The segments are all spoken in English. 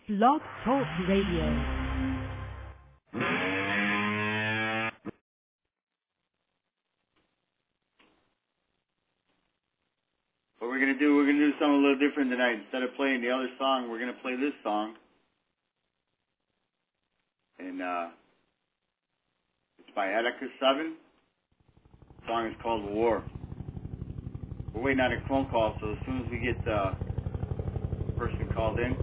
Blog Talk Radio. What we're going to do something a little different tonight. Instead of playing the other song, we're going to play this song. And it's by Attica 7. The song is called War. We're waiting on a phone call, so as soon as we get the person called in,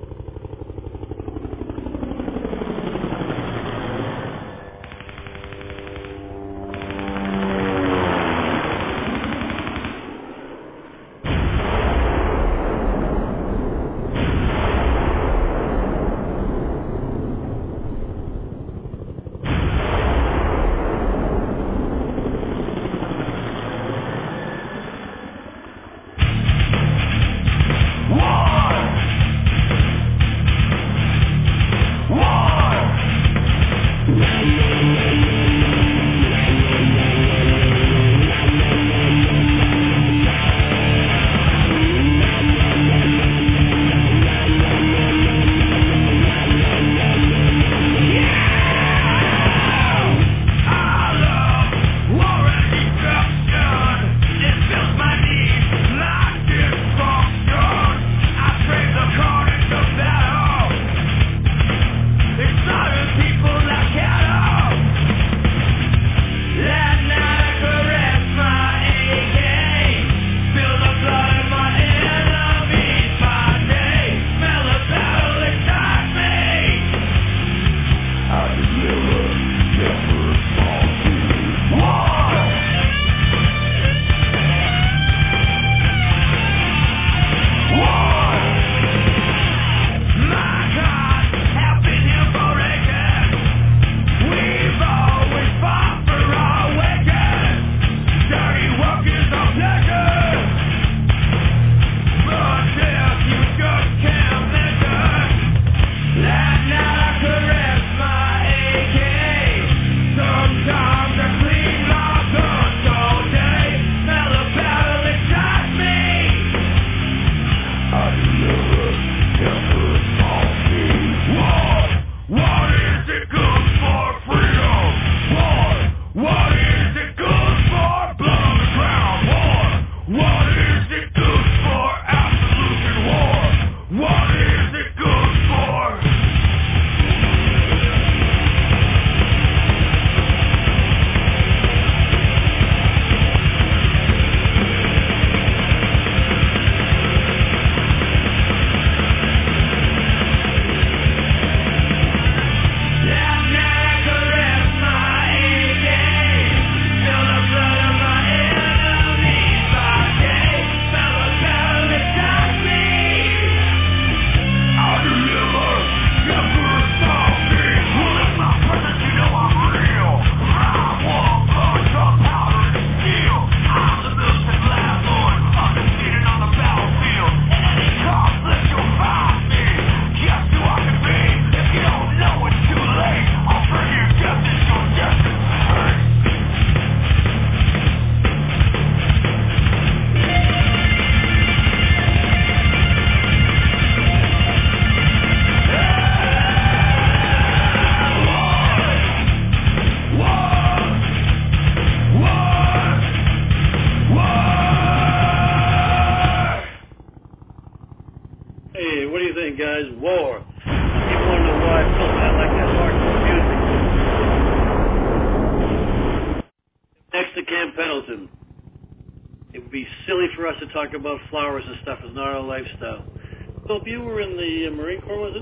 talk about flowers and stuff is not our lifestyle. Philip, you were in the Marine Corps, was it?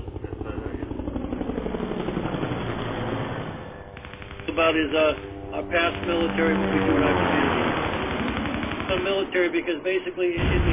About his our past military, what we do in our community. The military, because basically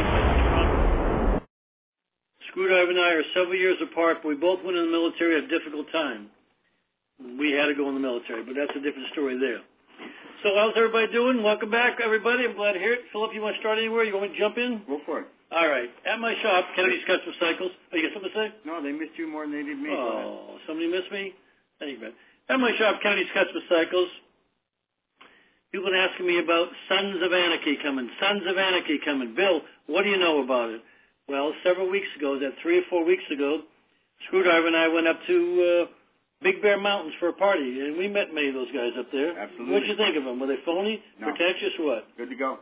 Screwdriver and I are several years apart, but we both went in the military at a difficult time. We had to go in the military, but that's a different story there. So how's everybody doing? Welcome back, everybody. I'm glad to hear it. Philip, you want to start anywhere? You want me to jump in? Go for it. All right. At my shop, Kennedy's Custom Cycles. Oh, you got something to say? No, they missed you more than they did me. Oh, somebody missed me? Thank you, man. At my shop, Kennedy's Custom Cycles. People have been asking me about Sons of Anarchy coming. Sons of Anarchy coming. Bill, what do you know about it? Well, several weeks ago, that 3 or 4 weeks ago, Screwdriver and I went up to Big Bear Mountains for a party, and we met many of those guys up there. Absolutely. What'd you think of them? Were they phony, No. pretentious, or what? Good to go.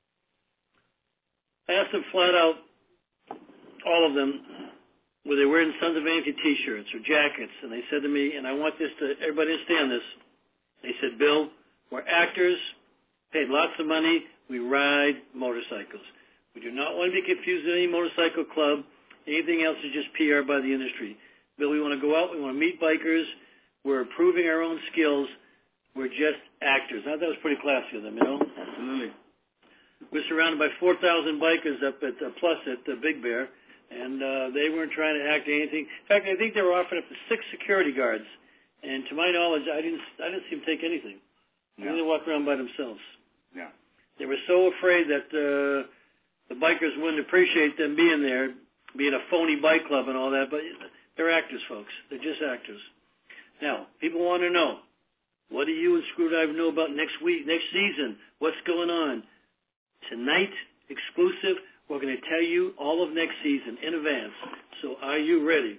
I asked them flat out, all of them, were they wearing Sons of Anarchy T-shirts or jackets? And they said to me, and I want everybody to understand this, they said, Bill, we're actors, paid lots of money, we ride motorcycles. We do not want to be confused with any motorcycle club. Anything else is just PR by the industry. Bill, we want to go out, we want to meet bikers, we're improving our own skills, we're just actors. I thought that was pretty classy of them, you know? Absolutely. We're surrounded by 4,000 bikers up at Plus at Big Bear, and they weren't trying to act anything. In fact, I think they were offering up to 6 security guards, and to my knowledge, I didn't see them take anything. Yeah. They walked around by themselves. Yeah. They were so afraid that the bikers wouldn't appreciate them being there, being a phony bike club and all that, but they're actors, folks. They're just actors. Now, people want to know, what do you and Screwdriver know about next season? What's going on? Tonight, exclusive, we're going to tell you all of next season in advance. So are you ready?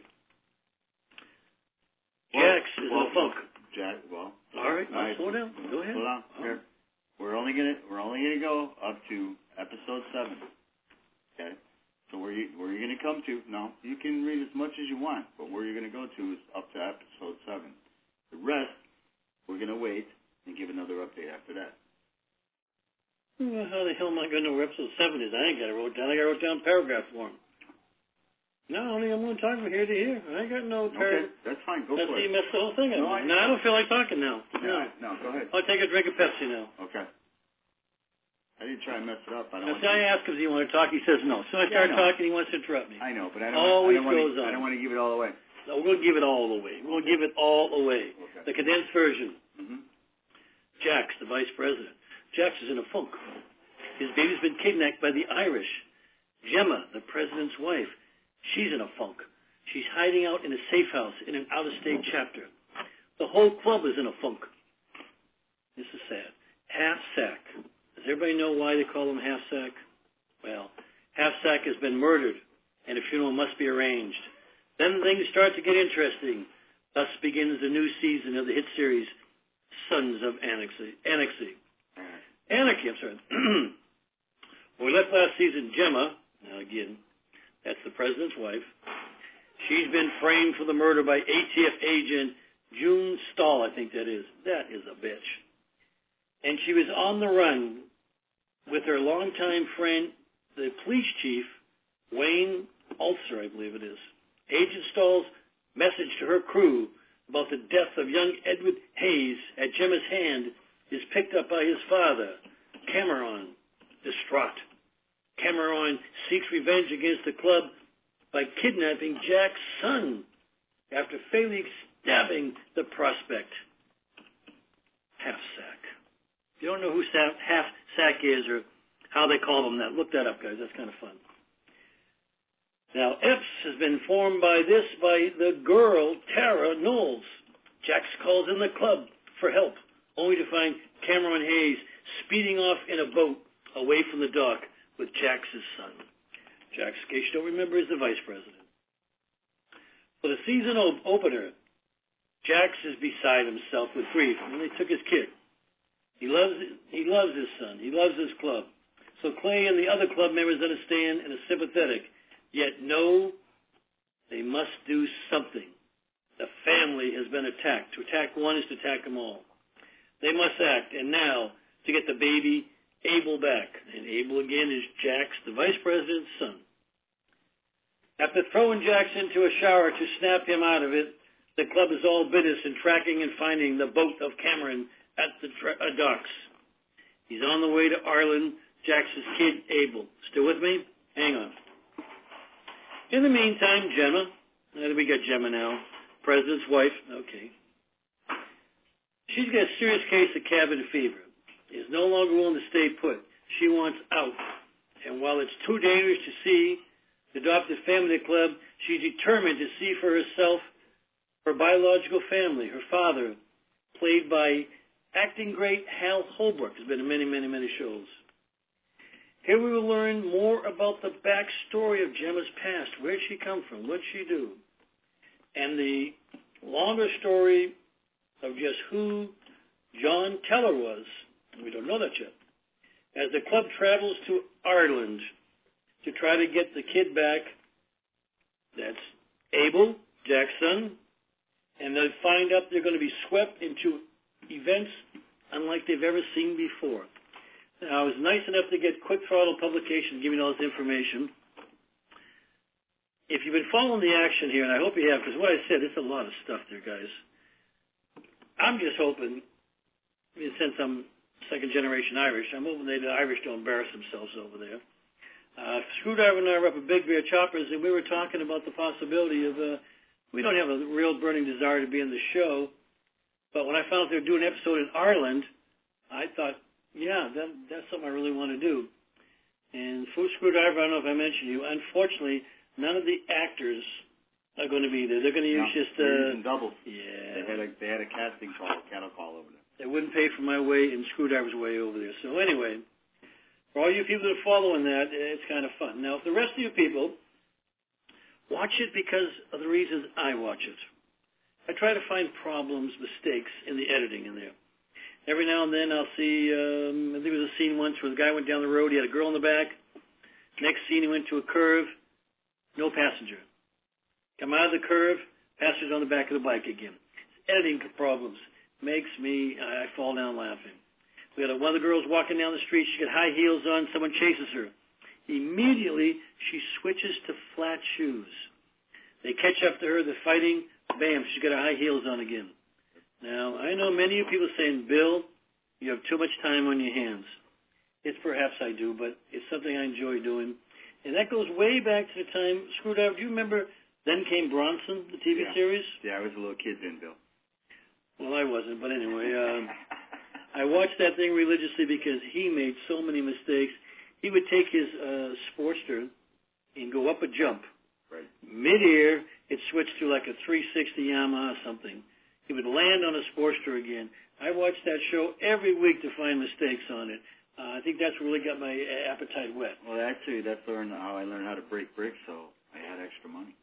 Jax is in a funk. Jack, well. All right, slow down. Go ahead. Slow down. Here. We're only gonna go up to episode 7. Okay. So where you gonna come to? No, you can read as much as you want, but where you're gonna go to is up to episode 7. The rest, we're gonna wait and give another update after that. Well, how the hell am I going to know where episode 7 is? I ain't got it wrote down. I got it wrote down paragraph form. No, I'm going to talk from here to here. I ain't got no paragraph. Okay, that's fine. Go That's for how you it. mess the whole thing up. No, I don't feel like talking now. No, go ahead. I'll take a drink of Pepsi now. Okay. I didn't try and mess it up. I don't Now, want see, I ask him, do you want to talk? He says no. So I start talking, he wants to interrupt me. I know, but I Always don't goes on. I don't want to give it all away. No, we're going to give it all away. We're going to give it all away. Okay. The condensed version. Mm-hmm. Jax, the vice president. Jax is in a funk. His baby's been kidnapped by the Irish. Gemma, the president's wife, she's in a funk. She's hiding out in a safe house in an out-of-state chapter. The whole club is in a funk. This is sad. Half-Sack. Does everybody know why they call him Half-Sack? Well, Half-Sack has been murdered, and a funeral must be arranged. Then things start to get interesting. Thus begins the new season of the hit series, Sons of Anarchy. Anarchy, I'm sorry. When we left last season, Gemma, now again, that's the president's wife, she's been framed for the murder by ATF agent June Stahl, I think that is. That is a bitch. And she was on the run with her longtime friend, the police chief, Wayne Ulster, I believe it is. Agent Stahl's message to her crew about the death of young Edward Hayes at Gemma's hand is picked up by his father, Cameron, distraught. Cameron seeks revenge against the club by kidnapping Jack's son after fatally stabbing the prospect. Half-Sack. If you don't know who Half-Sack is or how they call them that, look that up, guys. That's kind of fun. Now, Epps has been informed by the girl, Tara Knowles. Jax calls in the club for help, only to find Cameron Hayes speeding off in a boat away from the dock with Jax's son. Jax, in case you don't remember, is the vice president. For the season opener, Jax is beside himself with grief when they took his kid. He loves his son. He loves his club. So Clay and the other club members understand and are sympathetic, yet know they must do something. The family has been attacked. To attack one is to attack them all. They must act, and now, to get the baby Abel back. And Abel, again, is Jax, the vice president's son. After throwing Jax into a shower to snap him out of it, the club is all business in tracking and finding the boat of Cameron at the docks. He's on the way to Ireland, Jax's kid, Abel. Still with me? Hang on. In the meantime, Gemma, we got Gemma now, president's wife, okay. She's got a serious case of cabin fever. Is no longer willing to stay put. She wants out. And while it's too dangerous to see the adopted family club, she's determined to see for herself her biological family, her father, played by acting great Hal Holbrook, has been in many, many, many shows. Here we will learn more about the backstory of Gemma's past. Where did she come from? What did she do? and the longer story of just who John Teller was. We don't know that yet. As the club travels to Ireland to try to get the kid back, that's Abel, Jack's son, and they find out they're going to be swept into events unlike they've ever seen before. Now, I was nice enough to get Quick Throttle Publication giving all this information. If you've been following the action here, and I hope you have, because what I said, it's a lot of stuff there, guys. I'm just hoping, since I'm second-generation Irish, I'm hoping the Irish don't embarrass themselves over there. Screwdriver and I were up at Big Bear Choppers, and we were talking about the possibility of, we don't have a real burning desire to be in the show, but when I found out they were doing an episode in Ireland, I thought, yeah, that's something I really want to do. And Screwdriver, I don't know if I mentioned you, unfortunately, none of the actors are going to be there. They're going to use they're using doubles. Yeah. They had a casting call, cattle call over there. They wouldn't pay for my way and Screwdriver's way over there. So anyway, for all you people that are following that, it's kind of fun. Now, if the rest of you people watch it because of the reasons I watch it, I try to find problems, mistakes in the editing in there. Every now and then I'll see, I think there was a scene once where the guy went down the road, he had a girl in the back. Next scene, he went to a curve, no passenger. Come out of the curve, passenger's on the back of the bike again. Editing problems makes me, I fall down laughing. We had one of the girls walking down the street, she got high heels on, someone chases her. Immediately, she switches to flat shoes. They catch up to her, they're fighting, bam, she's got her high heels on again. Now, I know many of you people saying, Bill, you have too much time on your hands. It's perhaps I do, but it's something I enjoy doing. And that goes way back to the time, Screwdriver, do you remember Then Came Bronson, the TV series? Yeah, I was a little kid then, Bill. Well, I wasn't, but anyway, I watched that thing religiously because he made so many mistakes. He would take his Sportster and go up a jump. Right. Mid-air, it switched to like a 360 Yamaha or something. He would land on a Sportster again. I watched that show every week to find mistakes on it. I think that's what really got my appetite wet. Well, actually, that's how I learned how to break bricks, so I had extra money.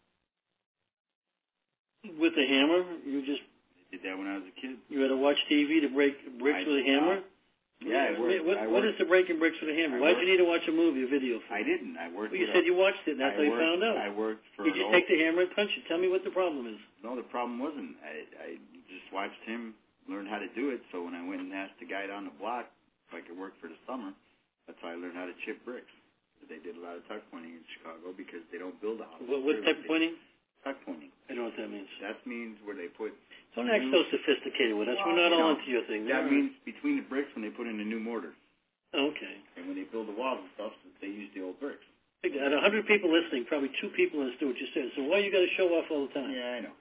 With the hammer? I did that when I was a kid. You had to watch TV to break bricks with a hammer? Yeah, I worked. What is the breaking bricks with a hammer? Why did you need to watch a movie, a video for? I didn't. I worked. Well, you said you watched it, and that's how you found out. I worked for. Did you take the hammer and punch it? Tell me what the problem is. No, the problem wasn't. I just watched him learn how to do it, so when I went and asked the guy down the block if I could work for the summer, that's how I learned how to chip bricks. They did a lot of tuck pointing in Chicago because they don't build a house. What type of pointing? Tuck pointing. I don't know what that means. That means where they put... Don't act so sophisticated with us. We're not all into your thing. That means between the bricks when they put in a new mortar. Okay. And when they build the walls and stuff, they use the old bricks. Out of 100 people listening, probably 2 people understood what you said. So why you got to show off all the time? Yeah, I know.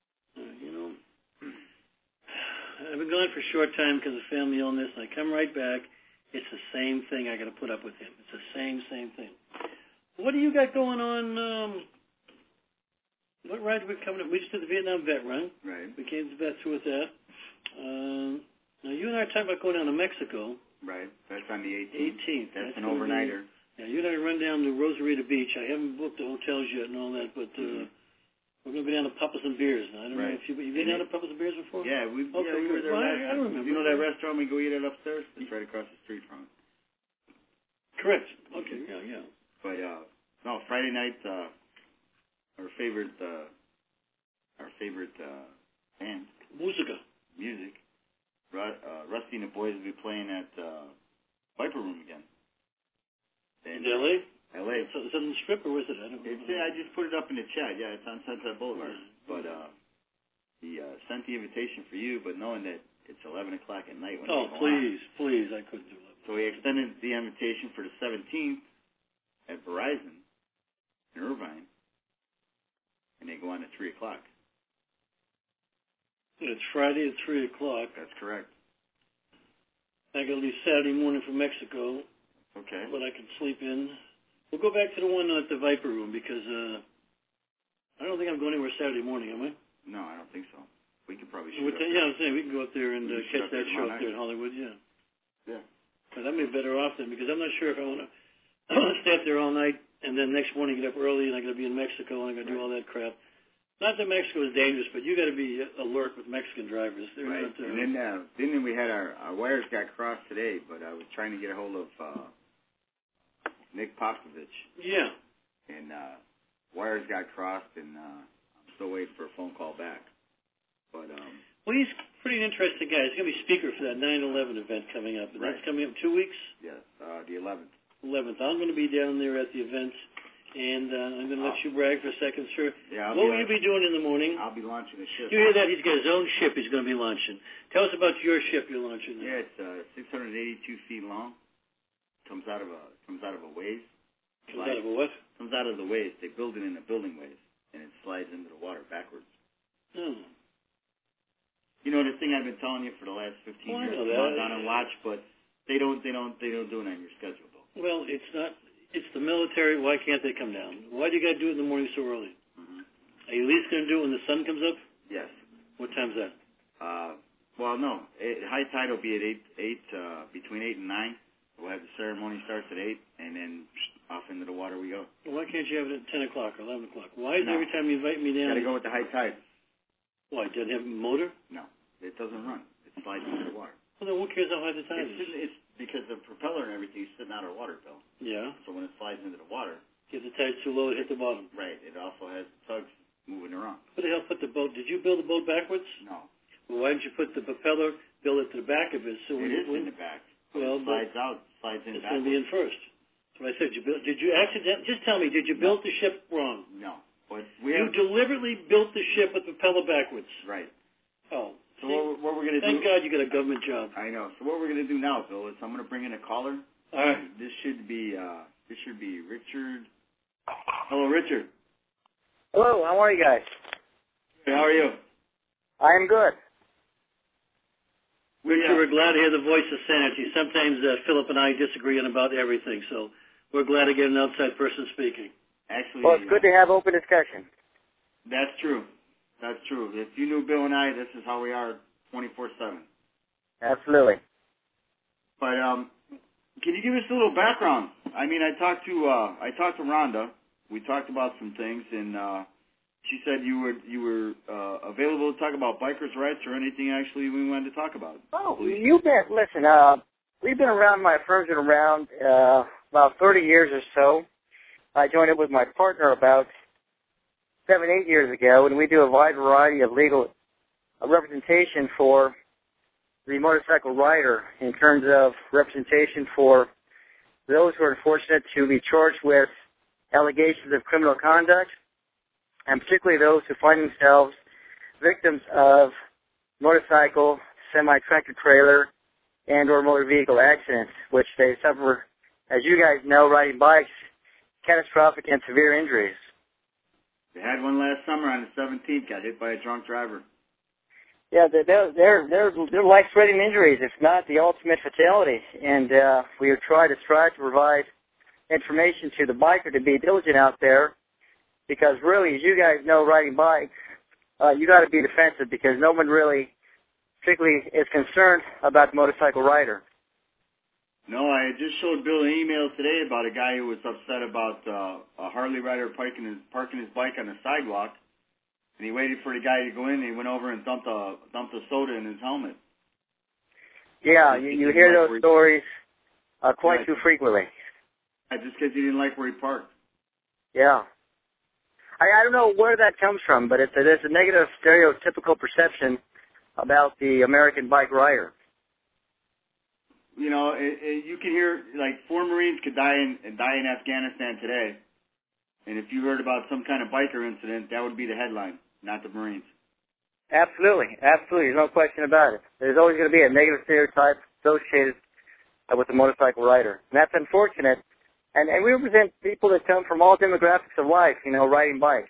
I've been gone for a short time because of family illness, and I come right back. It's the same thing I got to put up with him. It's the same thing. What do you got going on? What ride are we coming up? We just did the Vietnam vet run. Right. We came to vet through with that. Now, you and I are talking about going down to Mexico. Right. That's on the 18th. That's an overnighter. Yeah, you and I run down to Rosarita Beach. I haven't booked the hotels yet and all that, but we're going to go down to Papas and Beers. Now, I don't know if you've been down to Papas and Beers before? Yeah, we were there last time. I don't remember. You know that restaurant we go eat at upstairs? It's right across the street from it. Correct. Okay, yeah. But, no, Friday night, our favorite band. Music. Rusty and the boys will be playing at Viper Room again. In L.A.? L.A. So is it on the Strip, or was it? I don't know. I just put it up in the chat. Yeah, it's on Sunset Boulevard. But he sent the invitation for you, but knowing that it's 11 o'clock at night when they go please, I couldn't do it. So he extended the invitation for the 17th at Verizon in Irvine, and they go on at 3 o'clock. It's Friday at 3 o'clock. That's correct. I got to leave Saturday morning for Mexico. Okay. But I can sleep in. We'll go back to the one at the Viper Room because I don't think I'm going anywhere Saturday morning, am I? No, I don't think so. We could probably shoot I'm saying we can go up there and catch that show up there in Hollywood, Yeah. But that may be better off then because I'm not sure if I want to stay up there all night and then next morning get up early and I got to be in Mexico and I got to do all that crap. Not that Mexico is dangerous, but you got to be alert with Mexican drivers. They're right. not, And then we had our wires got crossed today, but I was trying to get a hold of Nick Popovich. Yeah. And wires got crossed, and I'm still waiting for a phone call back. But well, he's pretty interesting guy. He's going to be speaker for that 9/11 event coming up. And right. That's coming up in 2 weeks? Yes, the 11th. 11th. I'm going to be down there at the event, and I'm going to let you brag for a second, sir. Yeah, what will you be doing in the morning? I'll be launching a ship. You hear that? He's got his own ship he's going to be launching. Tell us about your ship you're launching. Yeah, it's 682 feet long. Comes out of a waves. Comes out of a what? Comes out of the waves. They build it in a building waves, and it slides into the water backwards. Oh. You know the thing I've been telling you for the last 15 years. I know Log that. on and watch, but they don't do it on your schedule though. Well, it's not. It's the military. Why can't they come down? Why do you got to do it in the morning so early? Mm-hmm. Are you at least going to do it when the sun comes up? Yes. What time's that? Well, no. High tide will be at between 8 and 9. We'll have the ceremony starts at 8, and then off into the water we go. Well, why can't you have it at 10 o'clock or 11 o'clock? Why is it every time you invite me down? Got to go with the high tide. Why, does it have a motor? No, it doesn't run. It slides into the water. Well, then who cares how high the tide is? It's because the propeller and everything is sitting out of water, Bill. Yeah. So when it slides into the water... If the tide's too low, it hit the bottom. Right. It also has tugs moving around. Who the hell put the boat? Did you build the boat backwards? No. Well, why didn't you put the propeller, build it to the back of it? So it is in the back. Well, it slides out, slides in it's backwards. going to be in first. That's what I said. Did you accidentally... Just tell me, did you build the ship wrong? No. But you deliberately built the ship with the propeller backwards. Right. Oh. So what we're going to do... Thank God you got a government job. I know. So what we're going to do now, Bill, is I'm going to bring in a caller. All right. This should be Richard. Hello, Richard. Hello, how are you guys? Hey, how are you? I am good. Richard, we're glad to hear the voice of sanity. Sometimes Philip and I disagree on about everything, so we're glad to get an outside person speaking. Actually, well, it's good to have open discussion. That's true. That's true. If you knew Bill and I, this is how we are 24/7. Absolutely. But can you give us a little background? I mean, I talked to Rhonda. We talked about some things, and she said you were available to talk about bikers' rights or anything actually we wanted to talk about. Oh, you bet. Listen, we've been around, my firm's been around about 30 years or so. I joined it with my partner about 7-8 years ago, and we do a wide variety of legal representation for the motorcycle rider in terms of representation for those who are unfortunate to be charged with allegations of criminal conduct, and particularly those who find themselves victims of motorcycle, semi-tractor trailer, and or motor vehicle accidents, which they suffer, as you guys know, riding bikes, catastrophic and severe injuries. They had one last summer on the 17th, got hit by a drunk driver. Yeah, they're life-threatening injuries, if not the ultimate fatality. And we strive to provide information to the biker to be diligent out there, because really, as you guys know, riding bikes, you got to be defensive, because no one really, particularly, is concerned about the motorcycle rider. No, I just showed Bill an email today about a guy who was upset about a Harley rider parking his bike on the sidewalk, and he waited for the guy to go in, and he went over and dumped a soda in his helmet. Yeah, you hear those stories quite too frequently. Just because he didn't like where he parked. Yeah. I don't know where that comes from, but it's a negative stereotypical perception about the American bike rider. You know, you can hear, like, 4 Marines could die in Afghanistan today, and if you heard about some kind of biker incident, that would be the headline, not the Marines. Absolutely. There's no question about it. There's always going to be a negative stereotype associated with the motorcycle rider, and that's unfortunate. And we represent people that come from all demographics of life, you know, riding bikes.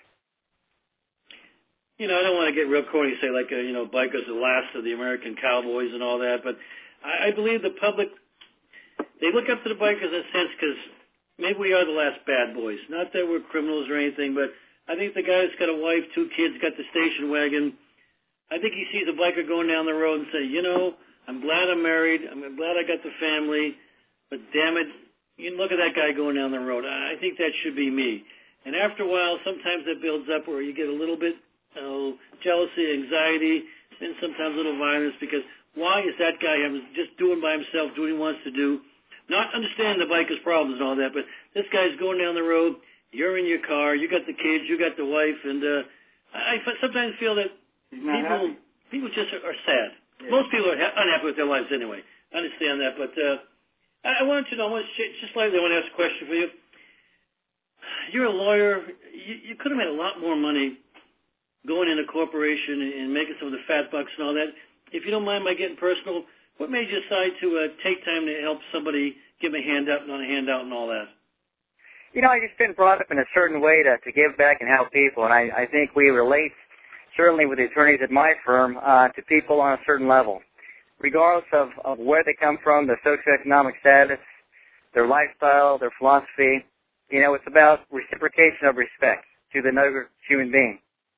You know, I don't want to get real corny and say, like, bikers are the last of the American cowboys and all that, but I believe the public, they look up to the bikers in a sense because maybe we are the last bad boys. Not that we're criminals or anything, but I think the guy that's got a wife, 2 kids, got the station wagon, I think he sees a biker going down the road and say, I'm glad I'm married, I'm glad I got the family, but damn it, you look at that guy going down the road. I think that should be me. And after a while, sometimes that builds up where you get a little bit jealousy, anxiety, and sometimes a little violence because why is that guy just doing by himself, doing what he wants to do, not understanding the biker's problems and all that, but this guy's going down the road, you're in your car, you got the kids, you got the wife, and I sometimes feel that people just are sad. Yeah. Most people are unhappy with their lives anyway. I understand that, but I wanted to know, just slightly, I want to ask a question for you. You're a lawyer. You could have made a lot more money going in a corporation and making some of the fat bucks and all that. If you don't mind my getting personal, what made you decide to take time to help somebody, give them a hand up, not a handout and all that? I just been brought up in a certain way to give back and help people, and I think we relate, certainly with the attorneys at my firm, to people on a certain level. Regardless of where they come from, their socioeconomic status, their lifestyle, their philosophy, it's about reciprocation of respect to the another human being.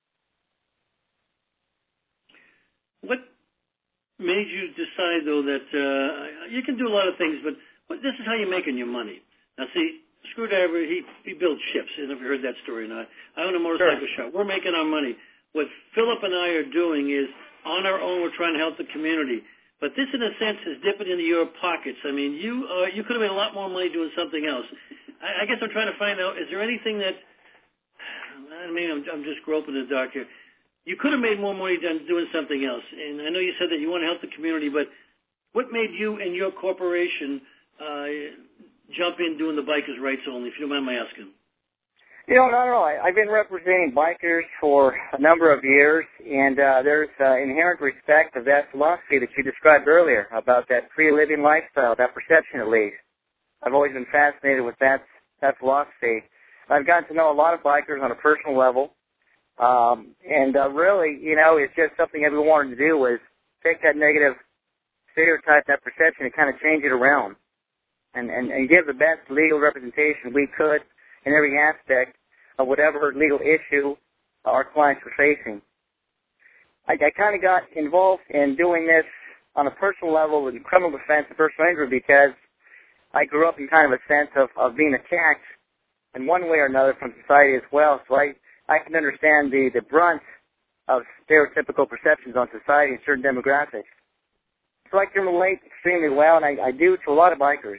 What made you decide, though, that you can do a lot of things, but this is how you're making your money? Now, see, Screwdriver, he builds ships. I don't know if you heard that story or not. I own a motorcycle shop. We're making our money. What Philip and I are doing is, on our own, we're trying to help the community. But this, in a sense, is dipping into your pockets. I mean, you could have made a lot more money doing something else. I guess I'm trying to find out, is there anything that, I'm just groping in the dark here. You could have made more money doing something else. And I know you said that you want to help the community, but what made you and your corporation jump in doing the bikers' rights only, if you don't mind my asking? Not at all. I've been representing bikers for a number of years, and there's inherent respect of that philosophy that you described earlier about that free living lifestyle, that perception at least. I've always been fascinated with that philosophy. I've gotten to know a lot of bikers on a personal level, and really, it's just something that we wanted to do was take that negative stereotype, that perception, and kind of change it around. And give the best legal representation we could in every aspect of whatever legal issue our clients were facing. I kind of got involved in doing this on a personal level in criminal defense and personal injury because I grew up in kind of a sense of being attacked in one way or another from society as well. So I can understand the brunt of stereotypical perceptions on society and certain demographics. So I can relate extremely well, and I do to a lot of bikers,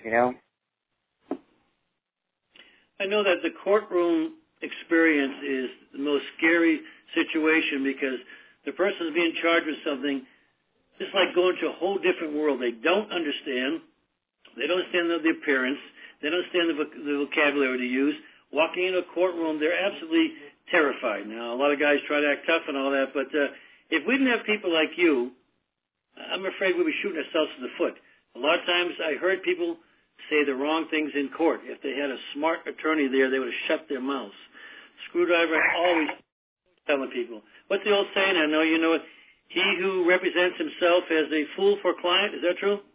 I know that the courtroom experience is the most scary situation because the person is being charged with something. It's like going to a whole different world. They don't understand. They don't understand the appearance. They don't understand the vocabulary to use. Walking into a courtroom, they're absolutely terrified. Now, a lot of guys try to act tough and all that, but if we didn't have people like you, I'm afraid we'd be shooting ourselves in the foot. A lot of times I heard people say the wrong things in court. If they had a smart attorney there, they would have shut their mouths. Screwdriver always telling people. What's the old saying? I know you know it. He who represents himself as a fool for a client. Is that true?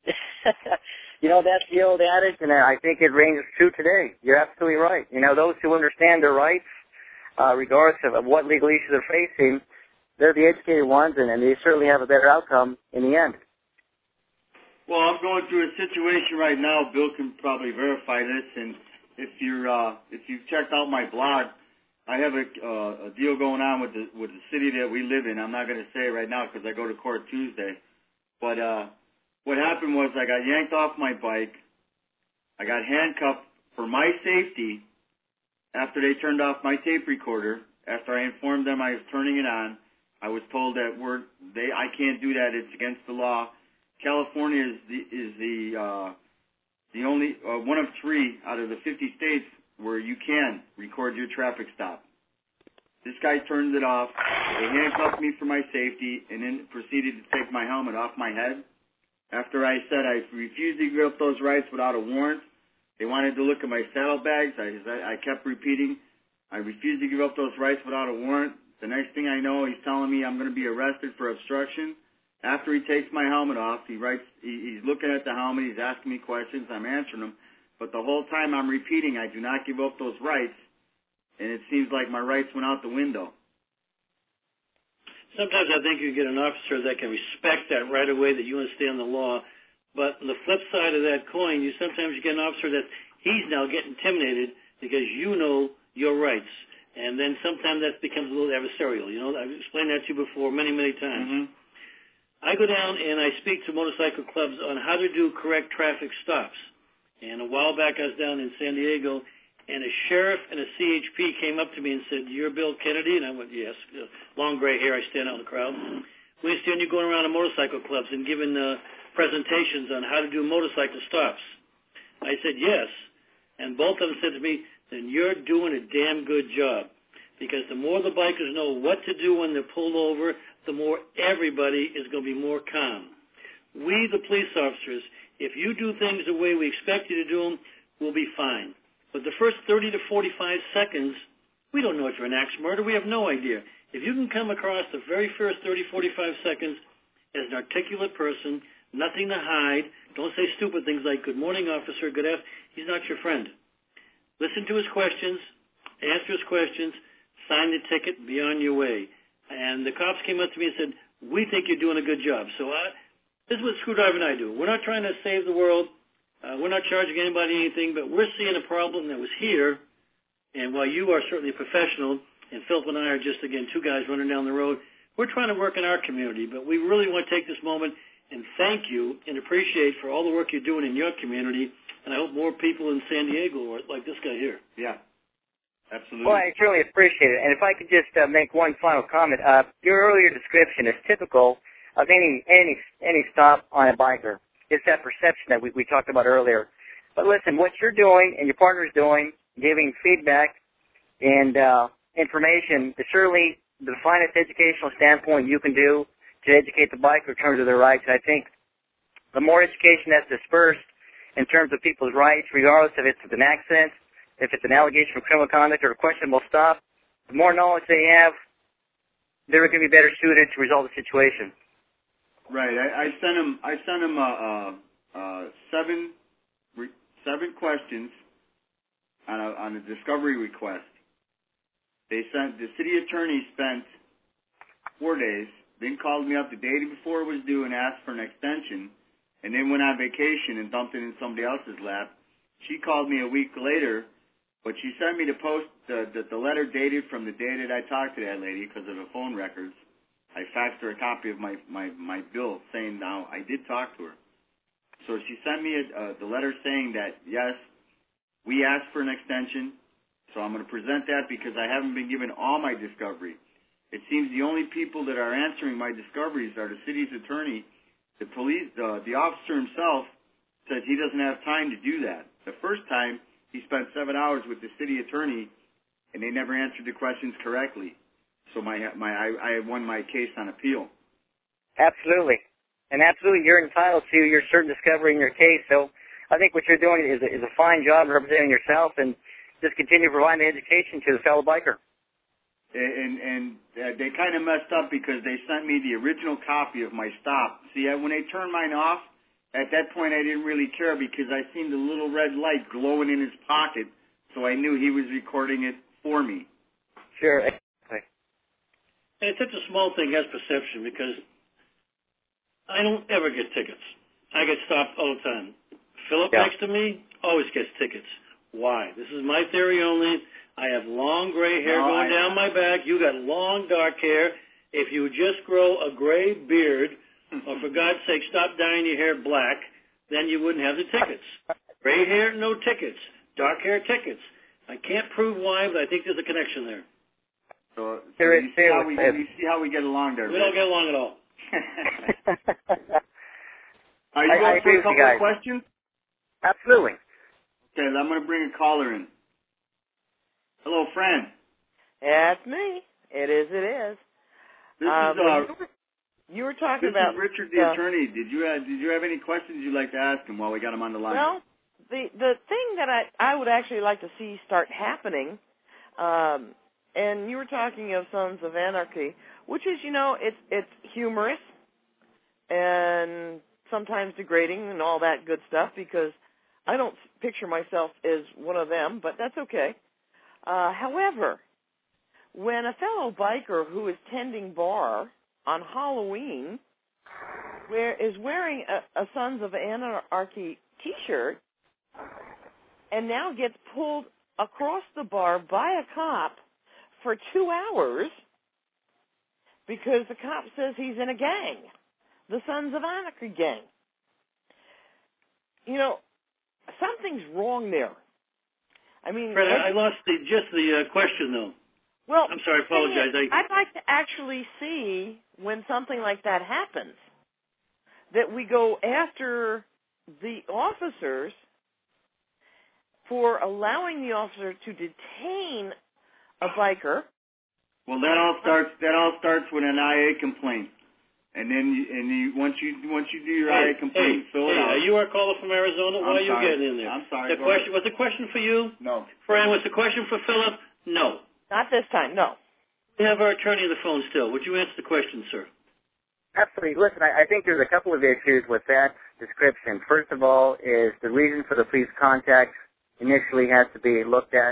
That's the old adage, and I think it rings true today. You're absolutely right. Those who understand their rights, regardless of what legal issues they're facing, they're the educated ones, and they certainly have a better outcome in the end. Well, I'm going through a situation right now. Bill can probably verify this, and if you've checked out my blog, I have a deal going on with the city that we live in. I'm not going to say it right now because I go to court Tuesday. But what happened was I got yanked off my bike. I got handcuffed for my safety after they turned off my tape recorder. After I informed them I was turning it on, I was told that I can't do that. It's against the law. California is the only one of 3 out of the 50 states where you can record your traffic stop. This guy turned it off. They handcuffed me for my safety and then proceeded to take my helmet off my head. After I said I refused to give up those rights without a warrant, they wanted to look at my saddlebags. I kept repeating, I refused to give up those rights without a warrant. The next thing I know, he's telling me I'm going to be arrested for obstruction. After he takes my helmet off, he's looking at the helmet, he's asking me questions, I'm answering them. But the whole time I'm repeating, I do not give up those rights, and it seems like my rights went out the window. Sometimes I think you get an officer that can respect that right away, that you understand the law. But on the flip side of that coin, sometimes you get an officer that he's now getting intimidated because you know your rights. And then sometimes that becomes a little adversarial. You know, I've explained that to you before many, many times. Mm-hmm. I go down and I speak to motorcycle clubs on how to do correct traffic stops. And a while back I was down in San Diego, and a sheriff and a CHP came up to me and said, "You're Bill Kennedy?" And I went, "Yes." Long gray hair, I stand out in the crowd. "We understand you going around to motorcycle clubs and giving presentations on how to do motorcycle stops." I said, "Yes." And both of them said to me, "Then you're doing a damn good job. Because the more the bikers know what to do when they're pulled over, the more everybody is going to be more calm. We, the police officers, if you do things the way we expect you to do them, we'll be fine. But the first 30 to 45 seconds, we don't know if you're an axe murderer. We have no idea. If you can come across the very first 30, 45 seconds as an articulate person, nothing to hide, don't say stupid things like, 'Good morning, officer, good afternoon.' He's not your friend. Listen to his questions, answer his questions, sign the ticket, be on your way." And the cops came up to me and said, "We think you're doing a good job." So this is what Screwdriver and I do. We're not trying to save the world. We're not charging anybody anything, but we're seeing a problem that was here. And while you are certainly a professional, and Philip and I are just, again, two guys running down the road, we're trying to work in our community. But we really want to take this moment and thank you and appreciate for all the work you're doing in your community. And I hope more people in San Diego are like this guy here. Yeah, absolutely. Well, I truly appreciate it. And if I could just make one final comment. Your earlier description is typical of any stop on a biker. It's that perception that we talked about earlier. But listen, what you're doing and your partner's doing, giving feedback and information, is certainly the finest educational standpoint you can do to educate the biker in terms of their rights. I think the more education that's dispersed in terms of people's rights, regardless if it's an accident, if it's an allegation of criminal conduct or a questionable stop, the more knowledge they have, they're going to be better suited to resolve the situation. Right. I sent him seven questions on a discovery request. The city attorney spent 4 days, then called me up the day before it was due and asked for an extension, and then went on vacation and dumped it in somebody else's lap. She called me a week later, but she sent me the letter dated from the day that I talked to that lady because of the phone records. I faxed her a copy of my bill saying now I did talk to her. So she sent me the letter saying that, yes, we asked for an extension, so I'm going to present that because I haven't been given all my discovery. It seems the only people that are answering my discoveries are the city's attorney, the police, the officer himself says he doesn't have time to do that. The first time, he spent 7 hours with the city attorney, and they never answered the questions correctly. So I won my case on appeal. Absolutely. And absolutely, you're entitled to your certain discovery in your case. So I think what you're doing is a fine job representing yourself, and just continue providing education to the fellow biker. And they kind of messed up because they sent me the original copy of my stop. See, when they turned mine off, at that point I didn't really care because I seen the little red light glowing in his pocket, so I knew he was recording it for me. Sure. And it's such a small thing as perception because I don't ever get tickets. I get stopped all the time. Philip next to me always gets tickets. Why? This is my theory only. I have long gray hair going down my back. You got long dark hair. If you just grow a gray beard, or for God's sake, stop dyeing your hair black, then you wouldn't have the tickets. Gray hair, no tickets. Dark hair, tickets. I can't prove why, but I think there's a connection there. So you see how we get along there. We don't get along at all. Are you going for a couple of questions? Absolutely. Okay, I'm going to bring a caller in. Hello, friend. That's me. It is. This is you were talking about. This is Richard, the attorney. Did you have any questions you'd like to ask him while we got him on the line? Well, the thing that I would actually like to see start happening, and you were talking of Sons of Anarchy, which is, it's humorous and sometimes degrading and all that good stuff because I don't picture myself as one of them, but that's okay. However, when a fellow biker who is tending bar on Halloween is wearing a Sons of Anarchy T-shirt and now gets pulled across the bar by a cop for 2 hours because the cop says he's in a gang, the Sons of Anarchy gang. You know, something's wrong there. I mean, Fred, I lost the question, though. Well, I'm sorry, I apologize. I'd like to actually see when something like that happens, that we go after the officers for allowing the officer to detain a biker. Well, that all starts with an IA complaint, and then once you do your IA complaint, fill it out. You are a caller from Arizona. Why are you getting in there? I'm sorry. Was the question for you? No. Fran, was the question for Philip? No. Not this time. No. We have our attorney on the phone still. Would you answer the question, sir? Absolutely. Listen, I think there's a couple of issues with that description. First of all is the reason for the police contact initially has to be looked at.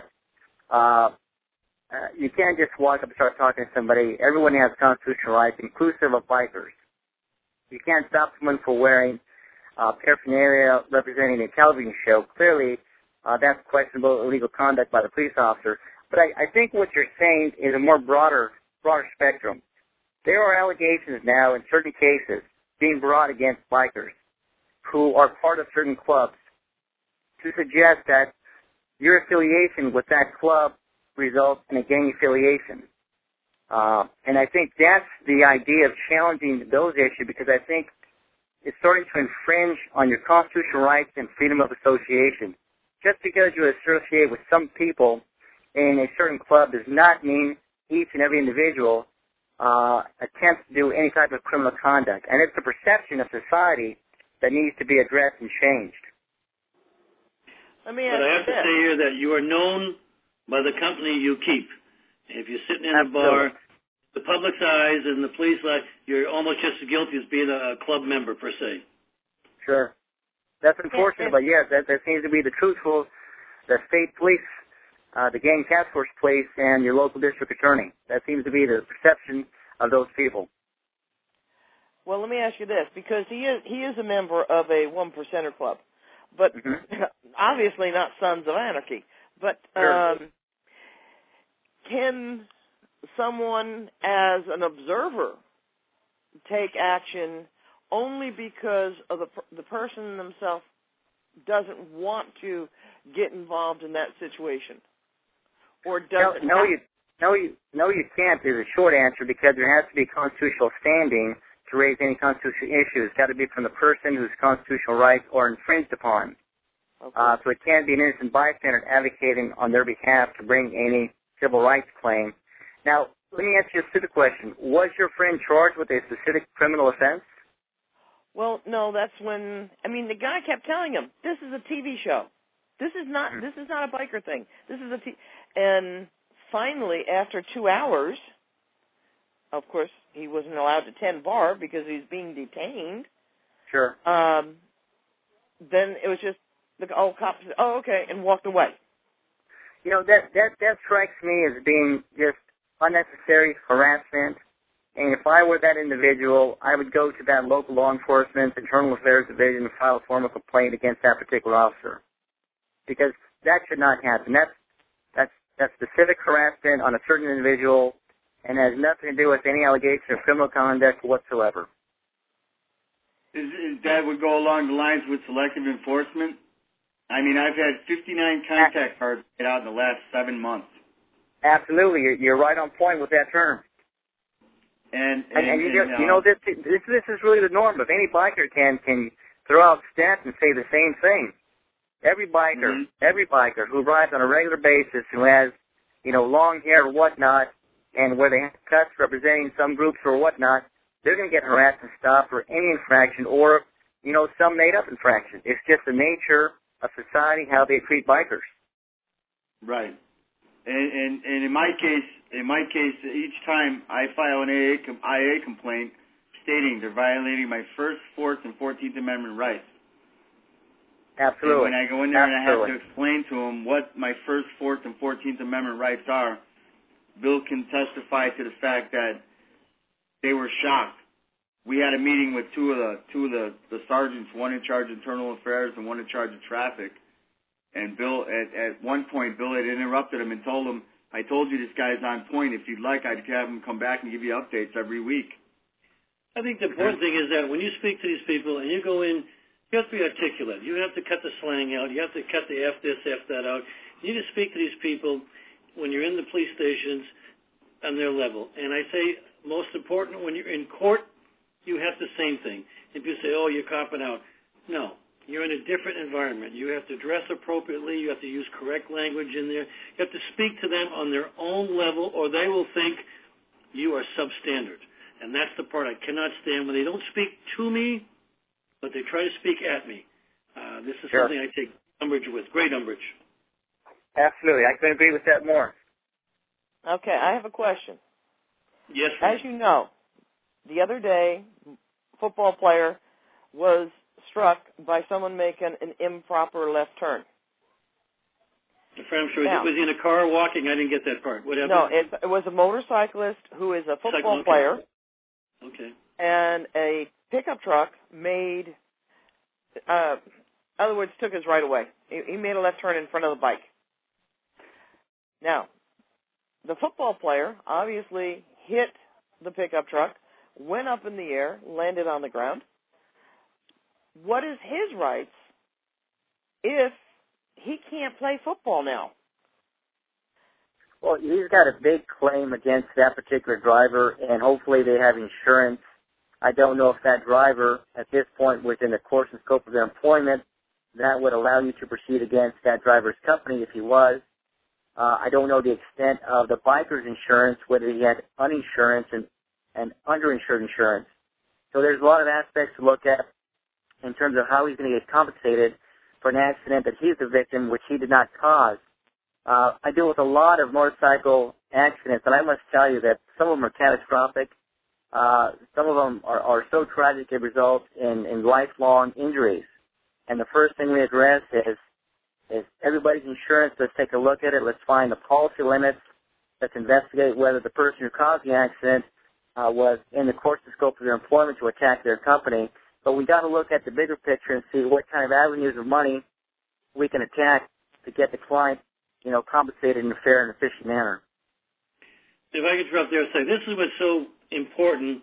You can't just walk up and start talking to somebody. Everyone has constitutional rights, inclusive of bikers. You can't stop someone for wearing paraphernalia representing a television show. Clearly, that's questionable illegal conduct by the police officer. But I think what you're saying is a more broader spectrum. There are allegations now in certain cases being brought against bikers who are part of certain clubs to suggest that your affiliation with that club results in a gang affiliation. And I think that's the idea of challenging those issues, because I think it's starting to infringe on your constitutional rights and freedom of association. Just because you associate with some people in a certain club does not mean each and every individual attempts to do any type of criminal conduct. And it's the perception of society that needs to be addressed and changed. Let me ask but I have to say here that you are known by the company you keep. If you're sitting in a bar, the public's eyes and the police eye, you're almost just as guilty as being a club member, per se. Sure. That's unfortunate, but yes, that seems to be the truthful, the state police, the gang task force police, and your local district attorney. That seems to be the perception of those people. Well, let me ask you this, because he is a member of a one percenter club, but obviously not Sons of Anarchy. But can someone, as an observer, take action only because of the person themselves doesn't want to get involved in that situation, or does No, you can't. Is a short answer, because there has to be constitutional standing to raise any constitutional issue. It's got to be from the person whose constitutional rights are infringed upon. Okay. So it can't be an innocent bystander advocating on their behalf to bring any civil rights claim. Now, let me ask you a specific question. Was your friend charged with a specific criminal offense? Well, no, that's when, the guy kept telling him, this is a TV show. This is not a biker thing. This is and finally, after 2 hours, of course, he wasn't allowed to tend bar because he's being detained. Sure. Then it was just, the old cop said, oh, okay, and walked away. You know, that strikes me as being just unnecessary harassment. And if I were that individual, I would go to that local law enforcement, internal affairs division, and file a formal complaint against that particular officer. Because that should not happen. That's specific harassment on a certain individual, and has nothing to do with any allegation of criminal conduct whatsoever. That would go along the lines with selective enforcement? I've had 59 contact cards get out in the last 7 months. Absolutely. You're right on point with that term. And this is really the norm. If any biker can throw out stats and say the same thing. Every biker who rides on a regular basis, who has, long hair or whatnot, and where they have cuts representing some groups or whatnot, they're going to get harassed and stopped for any infraction or, some made-up infraction. It's just the nature of society, how they treat bikers. Right. And in my case, each time I file an IA complaint stating they're violating my First, Fourth, and 14th Amendment rights. Absolutely. And when I go in there and I have to explain to them what my First, Fourth, and 14th Amendment rights are, Bill can testify to the fact that they were shocked. We had a meeting with two of the sergeants, one in charge of internal affairs and one in charge of traffic, And Bill, at one point, Bill had interrupted him and told him, I told you this guy's on point. If you'd like, I'd have him come back and give you updates every week. I think the important thing is that when you speak to these people and you go in, you have to be articulate. You have to cut the slang out. You have to cut the F this, F that out. You need to speak to these people when you're in the police stations on their level. And I say most important, when you're in court, you have the same thing. If you say, oh, you're copping out. No. You're in a different environment. You have to dress appropriately. You have to use correct language in there. You have to speak to them on their own level, or they will think you are substandard. And that's the part I cannot stand, when they don't speak to me, but they try to speak at me. This is something I take umbrage with, great umbrage. Absolutely. I couldn't agree with that more. Okay, I have a question. Yes, As you know, the other day, a football player was struck by someone making an improper left turn. I'm sure. Was he in a car walking? I didn't get that part. What happened? No, it was a motorcyclist who is a football player. Okay. And a pickup truck made, in other words, took his right away. He made a left turn in front of the bike. Now, the football player obviously hit the pickup truck, went up in the air, landed on the ground. What is his rights if he can't play football now? Well, he's got a big claim against that particular driver, and hopefully they have insurance. I don't know if that driver, at this point, within the course and scope of their employment, that would allow you to proceed against that driver's company if he was. I don't know the extent of the biker's insurance, whether he had uninsurance and underinsured insurance. So there's a lot of aspects to look at in terms of how he's going to get compensated for an accident that he's the victim, which he did not cause. I deal with a lot of motorcycle accidents, and I must tell you that some of them are catastrophic. Some of them are so tragic it results in lifelong injuries. And the first thing we address is everybody's insurance. Let's take a look at it. Let's find the policy limits. Let's investigate whether the person who caused the accident was in the course and scope of their employment to attack their company. But we got to look at the bigger picture and see what kind of avenues of money we can attack to get the client, compensated in a fair and efficient manner. If I could interrupt there and say, this is what's so important,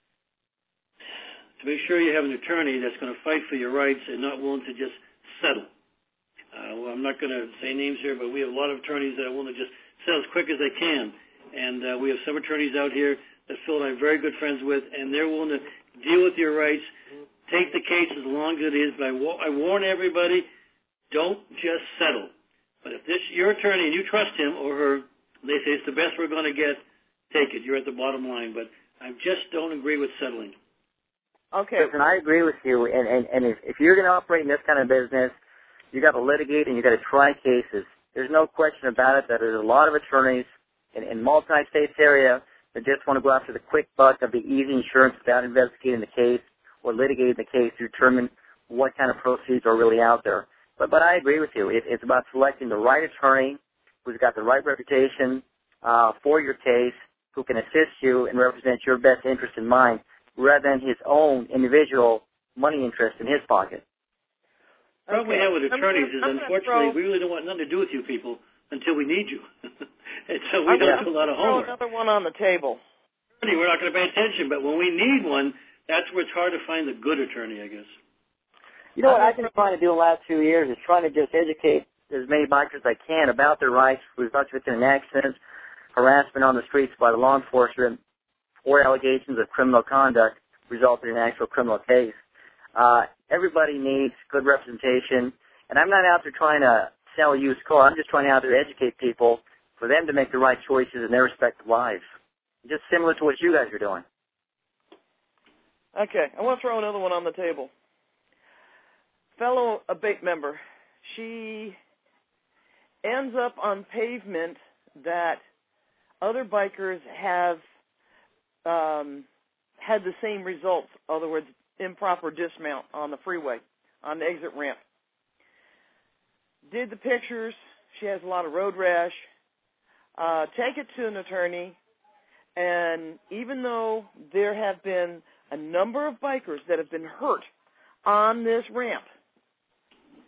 to make sure you have an attorney that's going to fight for your rights and not willing to just settle. Well, I'm not going to say names here, but we have a lot of attorneys that are willing to just settle as quick as they can. And we have some attorneys out here that Phil and I are very good friends with, and they're willing to deal with your rights, take the case as long as it is. But I warn everybody, don't just settle. But if this your attorney and you trust him or her, and they say it's the best we're going to get, take it. You're at the bottom line. But I just don't agree with settling. Okay. Listen, I agree with you. And if you're going to operate in this kind of business, you got to litigate and you got to try cases. There's no question about it that there's a lot of attorneys in multi-states area that just want to go after the quick buck of the easy insurance without investigating the case or litigating the case to determine what kind of proceeds are really out there. But I agree with you. It's about selecting the right attorney who's got the right reputation for your case, who can assist you and represent your best interest in mind, rather than his own individual money interest in his pocket. The problem we have with attorneys is, unfortunately, we really don't want nothing to do with you people until we need you. And so we don't do a lot of homework. Throw another one on the table. We're not going to pay attention, but when we need one, that's where it's hard to find the good attorney, I guess. You know what I've been trying to do in the last 2 years is trying to just educate as many bikers as I can about their rights, results within an accident, harassment on the streets by the law enforcement, or allegations of criminal conduct resulting in an actual criminal case. Everybody needs good representation, and I'm not out there trying to sell a used car. I'm just trying out there to educate people for them to make the right choices in their respective lives, just similar to what you guys are doing. Okay, I want to throw another one on the table. Fellow ABATE member, she ends up on pavement that other bikers have had the same results. In other words, improper dismount on the freeway, on the exit ramp. Did the pictures. She has a lot of road rash. Take it to an attorney, and even though there have been a number of bikers that have been hurt on this ramp,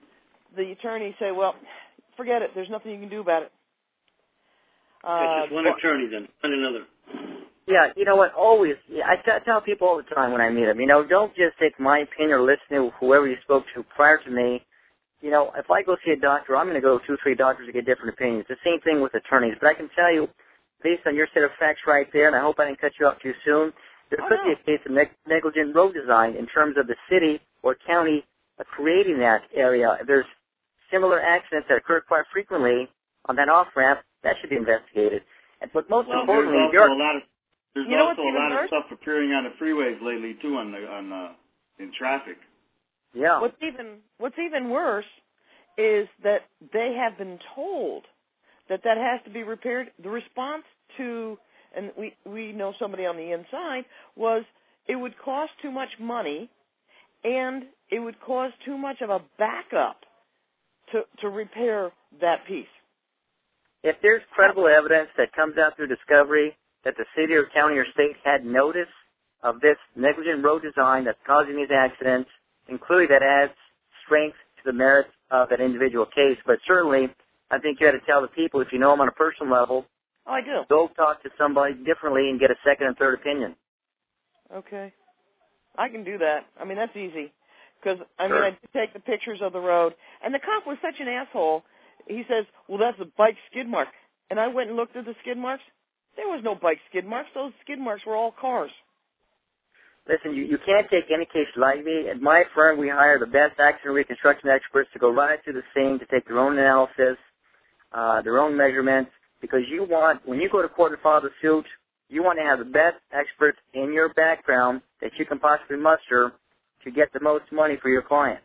the attorneys say, well, forget it. There's nothing you can do about it. It's just one attorney then, not another. Yeah, you know what, always, I tell people all the time when I meet them, don't just take my opinion or listen to whoever you spoke to prior to me. If I go see a doctor, I'm going to go 2 or 3 doctors to get different opinions. The same thing with attorneys. But I can tell you, based on your set of facts right there, and I hope I didn't cut you off too soon, there could be a case of negligent road design in terms of the city or county creating that area. If there's similar accidents that occur quite frequently on that off-ramp, that should be investigated. But most importantly, there's also a lot of stuff appearing on the freeways lately too, in traffic. Yeah. What's even worse is that they have been told that has to be repaired. The response to, and we know somebody on the inside, was it would cost too much money and it would cause too much of a backup to repair that piece. If there's credible evidence that comes out through discovery that the city or county or state had notice of this negligent road design that's causing these accidents, and clearly that adds strength to the merits of that individual case. But certainly, I think you had to tell the people, if you know them on a personal level, oh, I do. Go talk to somebody differently and get a second and third opinion. Okay. I can do that. I mean, that's easy. Because, Sure. I did take the pictures of the road. And the cop was such an asshole. He says, well, that's a bike skid mark. And I went and looked at the skid marks. There was no bike skid marks. Those skid marks were all cars. Listen, you can't take any case lightly. At my firm, we hire the best accident reconstruction experts to go right to the scene to take their own analysis, their own measurements, because when you go to court and file the suit, you want to have the best experts in your background that you can possibly muster to get the most money for your client.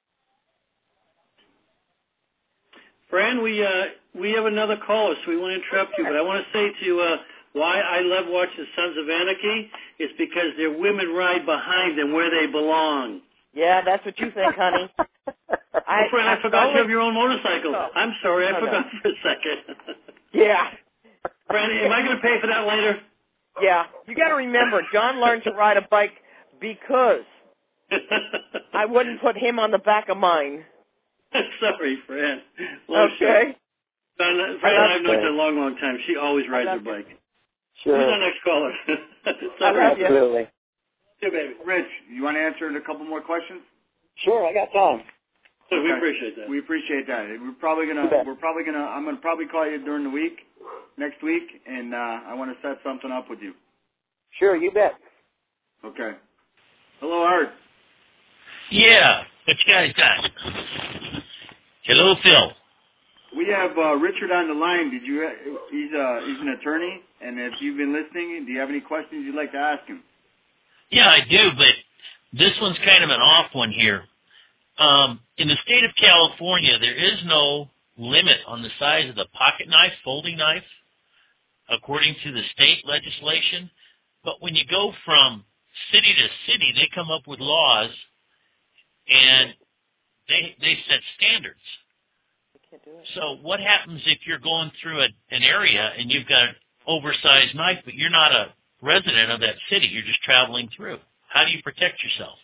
Fran, we have another caller, so we want to interrupt you, but I want to say to you, why I love watching Sons of Anarchy is because their women ride behind them where they belong. Yeah, that's what you think, honey. Fran, I forgot you have your own motorcycle. I'm sorry, I forgot for a second. Yeah. Fran, am I going to pay for that later? Yeah. You got to remember, John learned to ride a bike because I wouldn't put him on the back of mine. Sorry, Fran. Okay. Fran and I have known her a long, long time. She always rides her bike. Sure. Who's our next caller? Absolutely. Yeah, baby. Rich, you want to answer a couple more questions? Sure, I got time. So we appreciate that. We appreciate that. I'm gonna probably call you during the week, next week, and I want to set something up with you. Sure, you bet. Okay. Hello, Art. Yeah, what you guys got? Hello, Phil. We have Richard on the line. He's an attorney, and if you've been listening, do you have any questions you'd like to ask him? Yeah, I do, but this one's kind of an off one here. In the state of California, there is no limit on the size of the pocket knife, folding knife, according to the state legislation. But when you go from city to city, they come up with laws, and they set standards. So what happens if you're going through an area and you've got an oversized knife, but you're not a resident of that city, you're just traveling through? How do you protect yourself?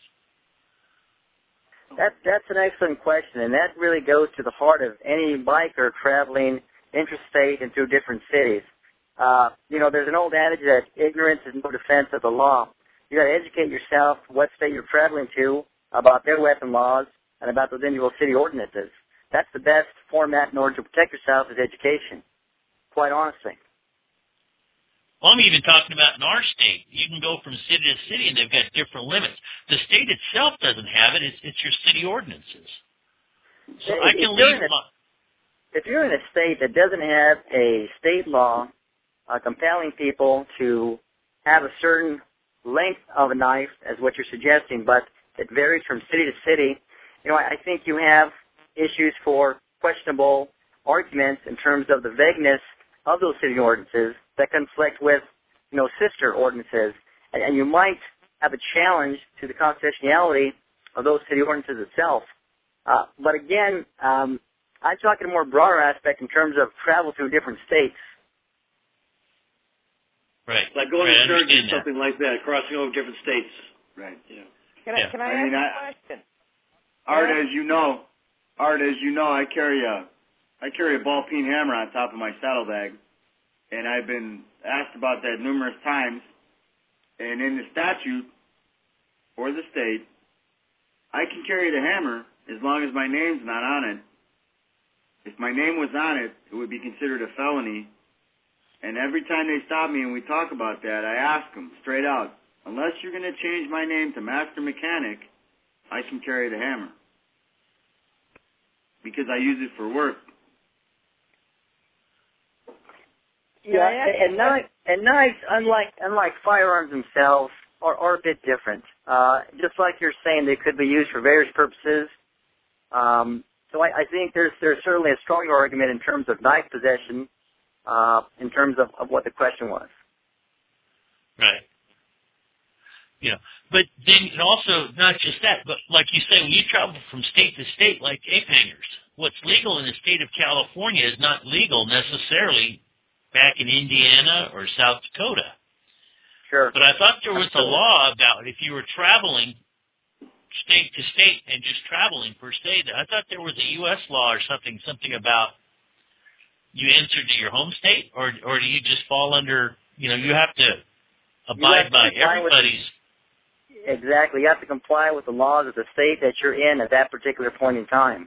That's an excellent question, and that really goes to the heart of any biker traveling interstate and through different cities. There's an old adage that ignorance is no defense of the law. You got to educate yourself what state you're traveling to about their weapon laws and about those individual city ordinances. That's the best format in order to protect yourself is education, quite honestly. Well, I'm even talking about in our state. You can go from city to city, and they've got different limits. The state itself doesn't have it. It's your city ordinances. So I can leave If you're in a state that doesn't have a state law compelling people to have a certain length of a knife, as what you're suggesting, but it varies from city to city, I think you have issues for questionable arguments in terms of the vagueness of those city ordinances that conflict with, sister ordinances. And you might have a challenge to the constitutionality of those city ordinances itself. But again, I'm talking a more broader aspect in terms of travel through different states. Right. Like going to church or something like that, crossing over different states. Right. Yeah. Can I ask you a question? Art, as you know, Art, as you know, I carry a ball peen hammer on top of my saddlebag, and I've been asked about that numerous times. And in the statute or the state, I can carry the hammer as long as my name's not on it. If my name was on it, it would be considered a felony. And every time they stop me and we talk about that, I ask them straight out, unless you're going to change my name to Master Mechanic, I can carry the hammer. Because I use it for work. Yeah, and knives, unlike firearms themselves, are a bit different. Just like you're saying, they could be used for various purposes. So I think there's certainly a strong argument in terms of knife possession, in terms of what the question was. Right. Yeah, but then also not just that, but like you say, when you travel from state to state, like ape hangers, what's legal in the state of California is not legal necessarily back in Indiana or South Dakota. Sure. But I thought there was a law about if you were traveling state to state and just traveling per se. I thought there was a U.S. law or something about you answer to your home state, or do you just fall under, you have to abide by everybody's. Exactly. You have to comply with the laws of the state that you're in at that particular point in time.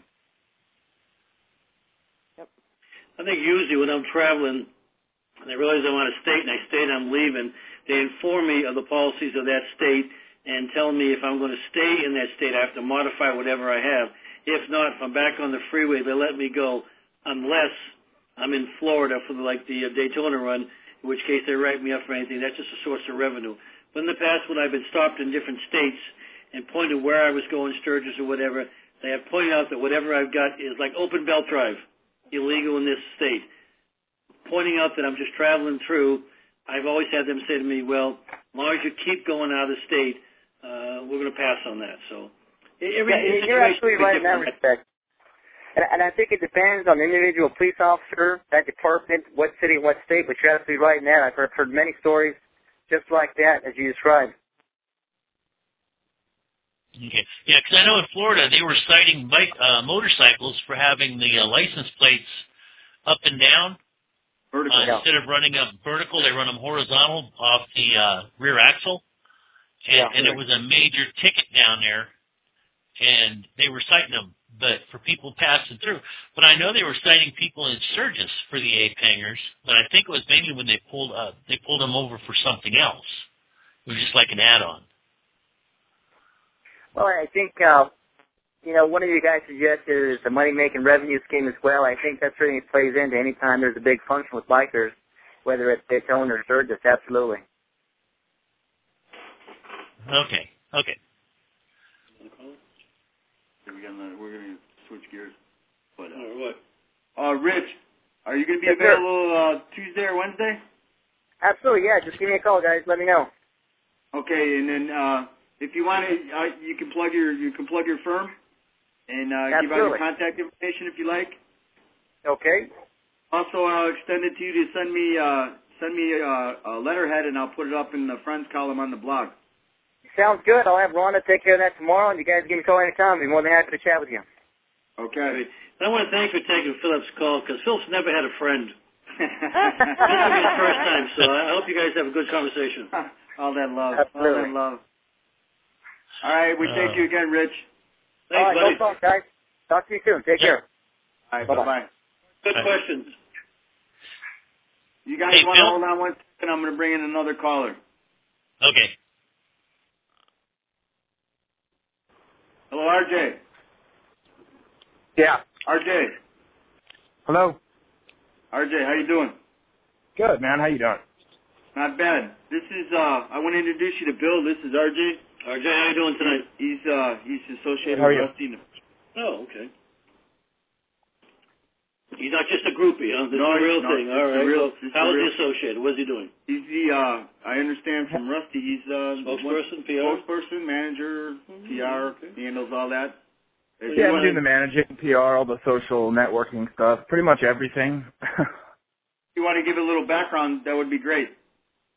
Yep. I think usually when I'm traveling and I realize I'm on a state and I state I'm leaving, they inform me of the policies of that state and tell me if I'm going to stay in that state, I have to modify whatever I have. If not, if I'm back on the freeway, they let me go unless I'm in Florida for the Daytona run, in which case they write me up for anything. That's just a source of revenue. But in the past, when I've been stopped in different states and pointed where I was going, Sturgis or whatever, they have pointed out that whatever I've got is like open belt drive, illegal in this state. Pointing out that I'm just traveling through, I've always had them say to me, well, as long as you keep going out of the state, we're going to pass on that. So you're absolutely right in that respect. And I think it depends on the individual police officer, that department, what city, what state, but you're absolutely right in that. I've heard many stories just like that, as you described. Okay. Yeah, because I know in Florida they were citing motorcycles for having the license plates up and down. Vertical. Instead of running them vertical, they run them horizontal off the rear axle. And it was a major ticket down there, and they were citing them, but for people passing through. But I know they were citing people in Sturgis for the ape hangers, but I think it was mainly when they pulled them over for something else. It was just like an add-on. Well, I think, one of you guys suggested is the money-making revenue scheme as well. I think that certainly plays into any time there's a big function with bikers, whether it's Daytona or Sturgis, absolutely. Okay. We're going to switch gears. But, what? Rich, are you going to be available Tuesday or Wednesday? Absolutely, yeah. Just give me a call, guys. Let me know. Okay, and then if you want to, you can plug your firm and give out your contact information if you like. Okay. Also, I'll extend it to you to send me a letterhead, and I'll put it up in the friends column on the blog. Sounds good. I'll have Rhonda take care of that tomorrow, and you guys give me a call anytime. I'll be more than happy to chat with you. Okay. I want to thank you for taking Philip's call, because Philip's never had a friend. This will be his first time, so I hope you guys have a good conversation. All that love. Absolutely. All that love. All right, we thank you again, Rich. Thanks, all right, buddy. no problem, guys. Talk to you soon. Take care. All right, Bye-bye. bye-bye. Good questions. You guys want to hold on one second? I'm going to bring in another caller. Okay. Hello, RJ. Yeah. RJ. Hello. RJ, how you doing? Good, man. How you doing? Not bad. This is, I want to introduce you to Bill. This is RJ. RJ, how you doing tonight? He's associated How are with you? Rusty. Oh, okay. He's not just a groupie, huh? This is No, a real no, thing. it's All right. a real- Well, it's how a is he real- associated? What's he doing? He's I understand from Rusty, he's Spokesperson, PR? Spokesperson, manager, PR, okay. he handles all that. If Yeah, you I'm wanna- doing the managing, PR, all the social networking stuff, pretty much everything. If you want to give a little background, that would be great.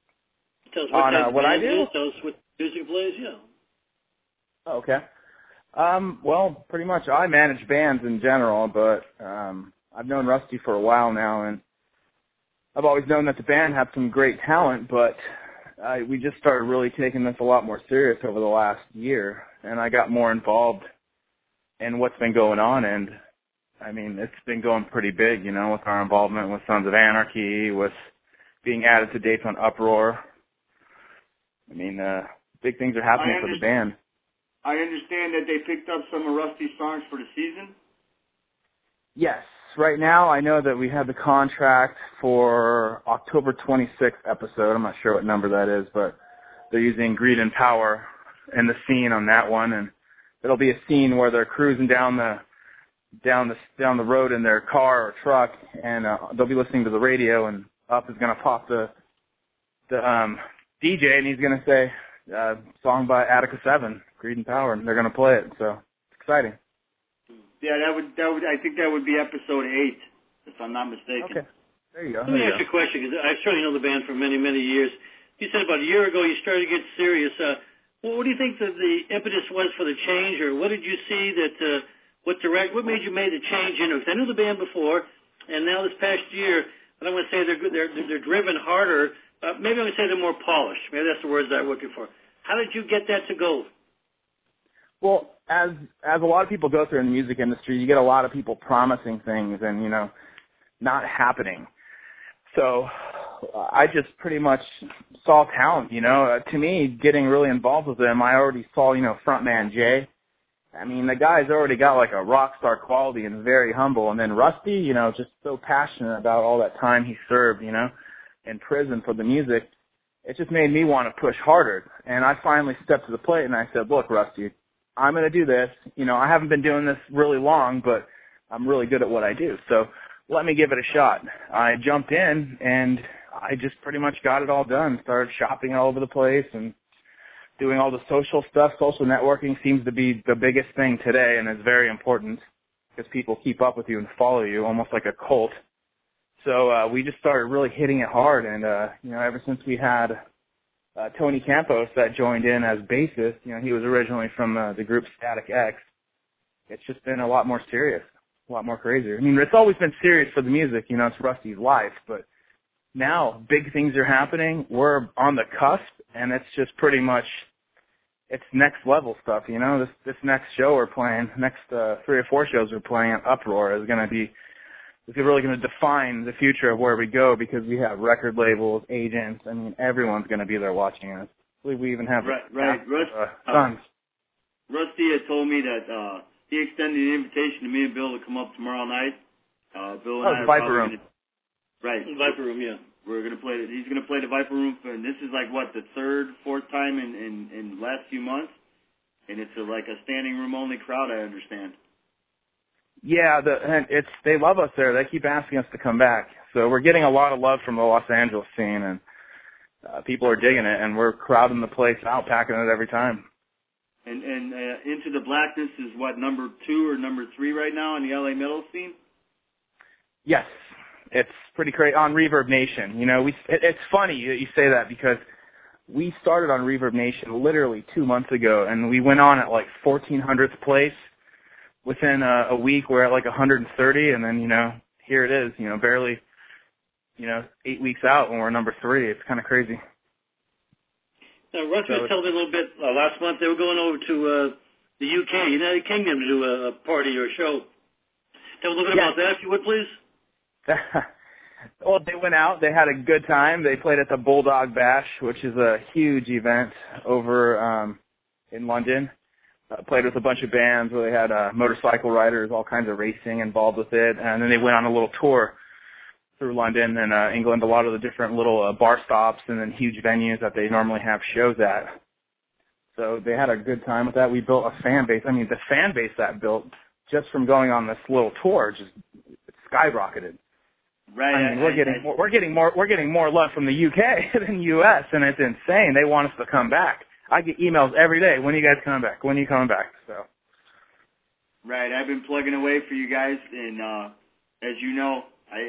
Tell us what On type of what I band it do? is. Tell us what music plays. Yeah. Okay. Well, pretty much I manage bands in general, but I've known Rusty for a while now, and I've always known that the band had some great talent, but we just started really taking this a lot more serious over the last year, and I got more involved in what's been going on, and I mean, it's been going pretty big, you know, with our involvement with Sons of Anarchy, with being added to dates on Uproar. I mean, big things are happening for the band. I understand that they picked up some of Rusty's songs for the season? Yes. Right now, I know that we have the contract for October 26th episode. I'm not sure what number that is, but they're using Greed and Power in the scene on that one, and it'll be a scene where they're cruising down the road in their car or truck, and they'll be listening to the radio, and up is going to pop the DJ, and he's going to say song by Attica 7, Greed and Power, and they're going to play it. So it's exciting. Yeah, that would. I think that would be episode 8, if I'm not mistaken. Okay. There you go. Let me ask you a question, because I certainly know the band for many, many years. You said about a year ago you started to get serious. What do you think that the impetus was for the change, or what did you see that, what made you make the change? You know, because I knew the band before, and now this past year, I don't want to say they're driven harder. Maybe I'm going to say they're more polished. Maybe that's the words I'm looking for. How did you get that to go? Well, as a lot of people go through in the music industry, you get a lot of people promising things and, you know, not happening. So I just pretty much saw talent, you know. To me, getting really involved with them, I already saw, you know, frontman Jay. I mean, the guy's already got like a rock star quality and very humble. And then Rusty, you know, just so passionate about all that time he served, you know, in prison for the music. It just made me want to push harder. And I finally stepped to the plate and I said, look, Rusty, I'm going to do this. You know, I haven't been doing this really long, but I'm really good at what I do. So let me give it a shot. I jumped in and I just pretty much got it all done. Started shopping all over the place and doing all the social stuff. Social networking seems to be the biggest thing today, and is very important because people keep up with you and follow you almost like a cult. So we just started really hitting it hard, and you know, ever since we had Tony Campos that joined in as bassist, you know, he was originally from the group Static X. It's just been a lot more serious, a lot more crazier. I mean, it's always been serious for the music, you know, it's Rusty's life, but now big things are happening. We're on the cusp, and it's just pretty much, it's next level stuff, you know. This next show we're playing, next 3 or 4 shows we're playing at Uproar is really going to define the future of where we go, because we have record labels, agents. I mean, everyone's going to be there watching us. I believe we even have Sons. Rusty had told me that he extended the invitation to me and Bill to come up tomorrow night. Bill and I are Viper Room. Viper Room, yeah. We're going to play. He's going to play the Viper Room, and this is like what, the 3rd, 4th time in the last few months, and it's like a standing room only crowd, I understand. Yeah, they love us there. They keep asking us to come back. So we're getting a lot of love from the Los Angeles scene, and people are digging it, and we're crowding the place out, packing it every time. And Into the Blackness is what, number 2 or number 3 right now in the LA metal scene? Yes, it's pretty crazy on Reverb Nation. You know, it's funny that you say that, because we started on Reverb Nation literally 2 months ago, and we went on at like 1400th place. Within a week, we're at like 130, and then, you know, here it is, you know, barely, you know, 8 weeks out when we're number 3. It's kind of crazy. Now, Russ was telling me a little bit, last month they were going over to the UK, United Kingdom, to do a party or a show. Tell me a little bit about that, if you would, please. Well, they went out. They had a good time. They played at the Bulldog Bash, which is a huge event over in London. Played with a bunch of bands where they had motorcycle riders, all kinds of racing involved with it. And then they went on a little tour through London and England, a lot of the different little bar stops and then huge venues that they normally have shows at. So they had a good time with that. We built a fan base. I mean, the fan base that built just from going on this little tour just skyrocketed. Right. I mean, we're getting more love from the UK than US, and it's insane. They want us to come back. I get emails every day. When are you guys coming back? When are you coming back? So. Right. I've been plugging away for you guys, and as you know,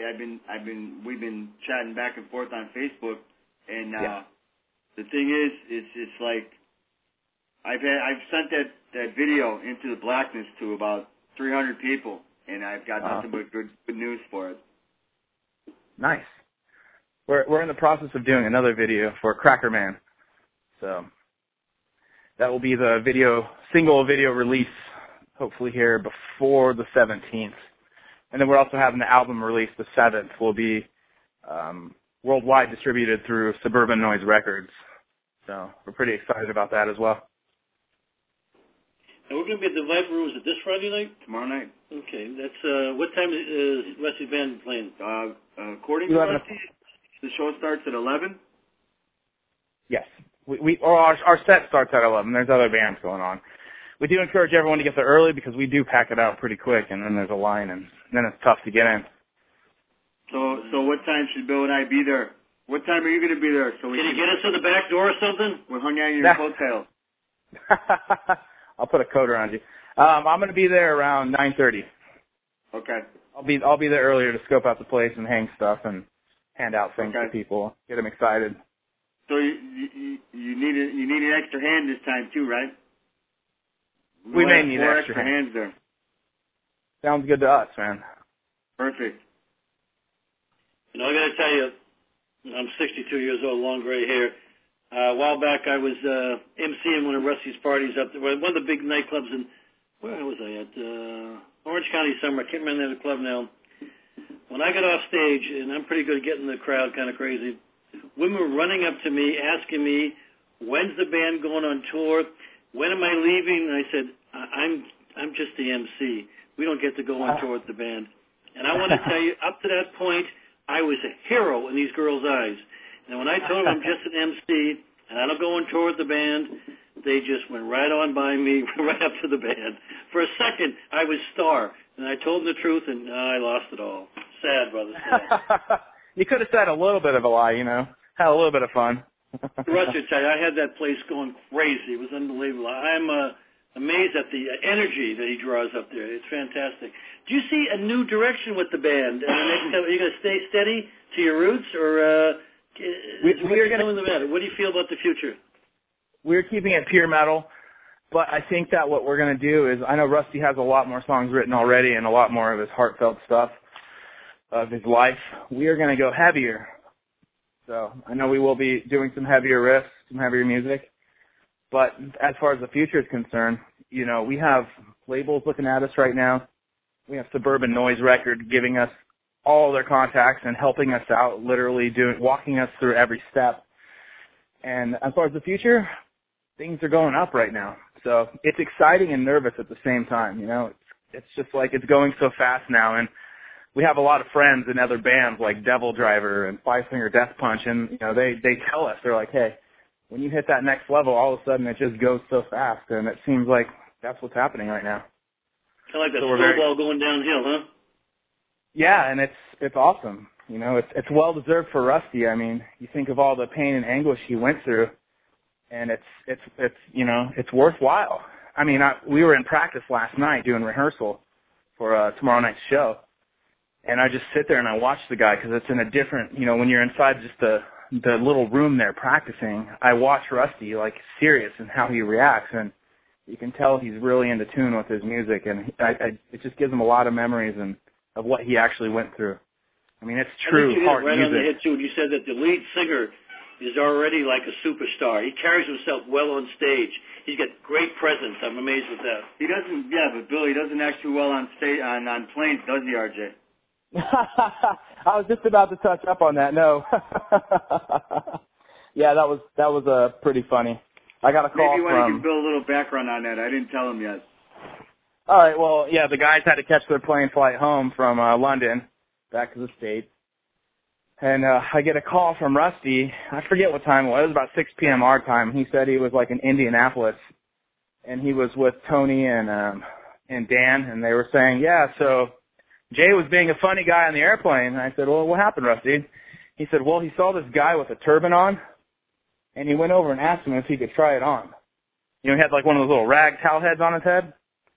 we've been chatting back and forth on Facebook, and the thing is, it's like I've sent that video into the blackness to about 300 people, and I've got nothing but good news for it. Nice. We're in the process of doing another video for Cracker Man, so that will be the single video release, hopefully here before the 17th. And then we're also having the album release the 7th. Will be worldwide distributed through Suburban Noise Records. So we're pretty excited about that as well. And we're going to be at the Viper Room. Is it this Friday night? Tomorrow night. Okay. That's what time is Rusty's band playing? According to Rusty, the show starts at 11. Yes. Our set starts at 11. There's other bands going on. We do encourage everyone to get there early because we do pack it out pretty quick, and then there's a line, and then it's tough to get in. So what time should Bill and I be there? What time are you going to be there? So Can you get us in the back door or something? We're hung out in your coattails. I'll put a coat around you. I'm going to be there around 9:30. Okay. I'll be there earlier to scope out the place and hang stuff and hand out things to people, get them excited. So you need an extra hand this time too, right? We may need more extra hands there. Sounds good to us, man. Perfect. You know, I got to tell you, I'm 62 years old, long gray hair. A while back, I was emceeing one of Rusty's parties up there, one of the big nightclubs in, where was I at? Orange County somewhere. I can't remember the club now. When I got off stage, and I'm pretty good at getting the crowd kind of crazy, women were running up to me, asking me, when's the band going on tour? When am I leaving? And I said, I'm just the MC. We don't get to go on tour with the band. And I want to tell you, up to that point, I was a hero in these girls' eyes. And when I told them I'm just an MC and I don't go on tour with the band, they just went right on by me, right up to the band. For a second, I was star. And I told them the truth, and I lost it all. Sad, brother. Sad. You could have said a little bit of a lie, had a little bit of fun. Rusty, I tell you, I had that place going crazy. It was unbelievable. I'm amazed at the energy that he draws up there. It's fantastic. Do you see a new direction with the band? Are you going to stay steady to your roots, or we're going to the matter? What do you feel about the future? We're keeping it pure metal, but I think that what we're going to do is, I know Rusty has a lot more songs written already and a lot more of his heartfelt stuff of his life. We are going to go heavier. So I know we will be doing some heavier riffs, some heavier music. But as far as the future is concerned, we have labels looking at us right now. We have Suburban Noise Record giving us all their contacts and helping us out, literally walking us through every step. And as far as the future, things are going up right now. So it's exciting and nervous at the same time. It's just like it's going so fast now. And we have a lot of friends in other bands like Devil Driver and Five Finger Death Punch, and they tell us, they're like, hey, when you hit that next level, all of a sudden it just goes so fast, and it seems like that's what's happening right now. Kind of like that snowball going downhill, huh? Yeah, and it's awesome. It's well deserved for Rusty. I mean, you think of all the pain and anguish he went through, and it's worthwhile. I mean, we were in practice last night doing rehearsal for tomorrow night's show. And I just sit there and I watch the guy because it's in a different, when you're inside just the little room there practicing, I watch Rusty like serious and how he reacts, and you can tell he's really into tune with his music, and it just gives him a lot of memories and of what he actually went through. I mean, it's true heart music. On the head too. You said that the lead singer is already like a superstar. He carries himself well on stage. He's got great presence. I'm amazed with that. He doesn't, but Bill, he doesn't act too well on stage on planes, does he, RJ? I was just about to touch up on that. No. Yeah, that was pretty funny. I got a call Maybe you want to give Bill a little background on that. I didn't tell him yet. All right. Well, yeah, the guys had to catch their plane flight home from London back to the States. And I get a call from Rusty. I forget what time it was. It was about 6 p.m. our time. He said he was like in Indianapolis, and he was with Tony and Dan, and they were saying, yeah, so Jay was being a funny guy on the airplane. And I said, well, what happened, Rusty? He said, well, he saw this guy with a turban on, and he went over and asked him if he could try it on. He had like one of those little rag towel heads on his head.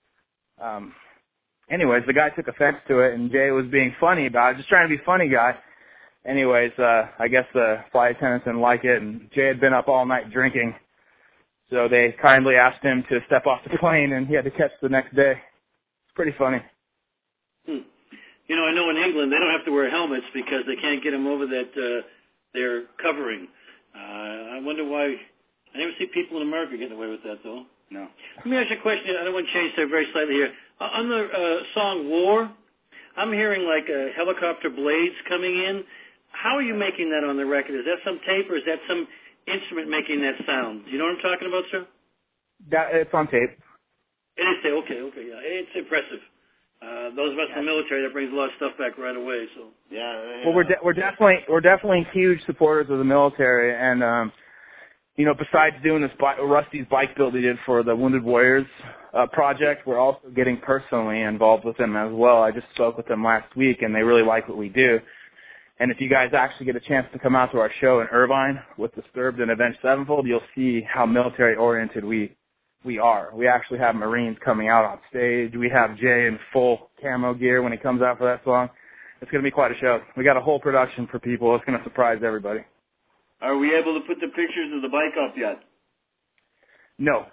Anyways, the guy took offense to it, and Jay was being funny about it, just trying to be a funny guy. Anyways, I guess the flight attendants didn't like it, and Jay had been up all night drinking. So they kindly asked him to step off the plane, and he had to catch the next day. It's pretty funny. You know, I know in England they don't have to wear helmets because they can't get them over that they're covering. I wonder why. I never see people in America getting away with that, though. No. Let me ask you a question. I don't want to change that very slightly here. On the song War, I'm hearing like helicopter blades coming in. How are you making that on the record? Is that some tape or is that some instrument making that sound? Do you know what I'm talking about, sir? It's on tape. It is tape. Okay, yeah. It's impressive. Those of us in the military, that brings a lot of stuff back right away. So. Yeah. Well, we're definitely huge supporters of the military, and you know, besides doing this Rusty's bike build he did for the Wounded Warriors project, we're also getting personally involved with them as well. I just spoke with them last week, and they really like what we do. And if you guys actually get a chance to come out to our show in Irvine with Disturbed and Avenged Sevenfold, you'll see how military-oriented we are. We actually have Marines coming out on stage. We have Jay in full camo gear when he comes out for that song. It's going to be quite a show. We got a whole production for people. It's going to surprise everybody. Are we able to put the pictures of the bike up yet? No.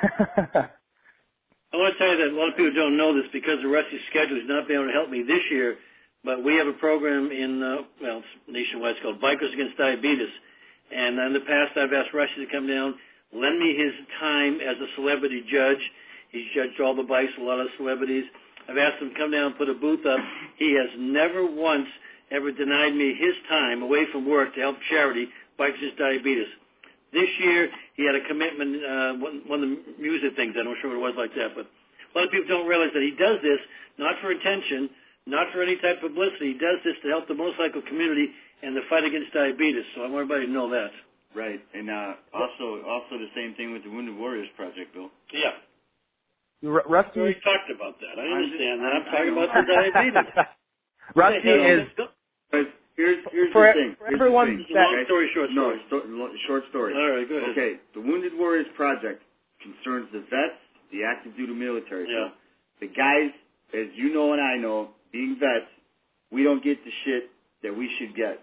I want to tell you that a lot of people don't know this because of Rusty's schedule. He's not been able to help me this year, but we have a program in, it's nationwide. It's called Bikers Against Diabetes. And in the past, I've asked Rusty to come down, lend me his time as a celebrity judge. He's judged all the bikes, a lot of celebrities. I've asked him to come down and put a booth up. He has never once ever denied me his time away from work to help charity, Bikers Against Diabetes. This year, he had a commitment, one of the music things, I'm not sure what it was like that, but a lot of people don't realize that he does this not for attention, not for any type of publicity. He does this to help the motorcycle community and the fight against diabetes, so I want everybody to know that. Right, and also the same thing with the Wounded Warriors Project, Bill. Yeah. Rusty... We talked about that. I understand that. I'm talking about the diabetes. Rusty is... Here's the thing. For everyone, long story, short story. No, short story. All right, go ahead. Okay, the Wounded Warriors Project concerns the vets, the active duty military. Yeah. So the guys, as you know and I know, being vets, we don't get the shit that we should get.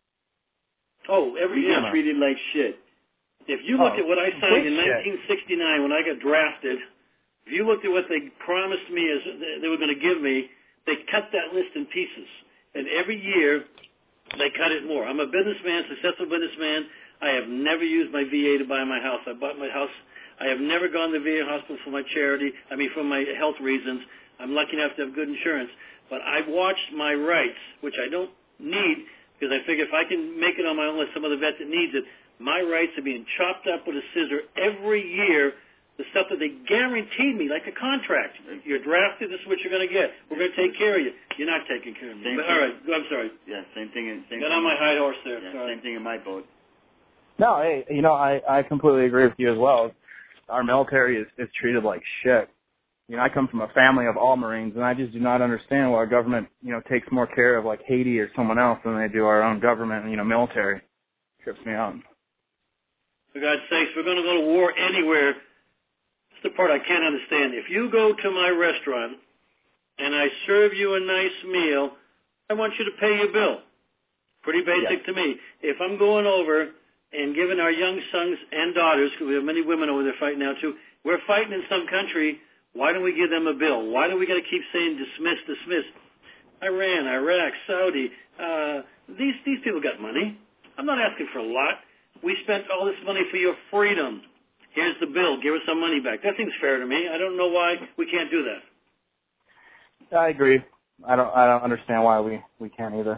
Oh, we get treated like shit. If you look at what I signed in 1969 when I got drafted, if you looked at what they promised me as they were going to give me, they cut that list in pieces. And every year, they cut it more. I'm a businessman, successful businessman. I have never used my VA to buy my house. I bought my house. I have never gone to the VA hospital for my for my health reasons. I'm lucky enough to have good insurance. But I watched my rights, which I don't need, because I figure if I can make it on my own like some other vet that needs it, my rights are being chopped up with a scissor every year. The stuff that they guaranteed me, like a contract. You're drafted, this is what you're going to get. We're going to take care of you. You're not taking care of me. But, all right, I'm sorry. Yeah, same thing. Got on my high horse there. Yeah, same thing in my boat. No, hey, you know, I completely agree with you as well. Our military is treated like shit. You know, I come from a family of all Marines, and I just do not understand why our government, you know, takes more care of like Haiti or someone else than they do our own government, you know, military. Trips me out. For God's sakes, we're going to go to war anywhere. The part I can't understand. If you go to my restaurant and I serve you a nice meal, I want you to pay your bill. Pretty basic to me. If I'm going over and giving our young sons and daughters, because we have many women over there fighting now too, we're fighting in some country, why don't we give them a bill? Why do we got to keep saying dismiss, dismiss? Iran, Iraq, Saudi, these people got money. I'm not asking for a lot. We spent all this money for your freedom. Here's the bill. Give us some money back. That seems fair to me. I don't know why we can't do that. I agree. I don't understand why we can't either.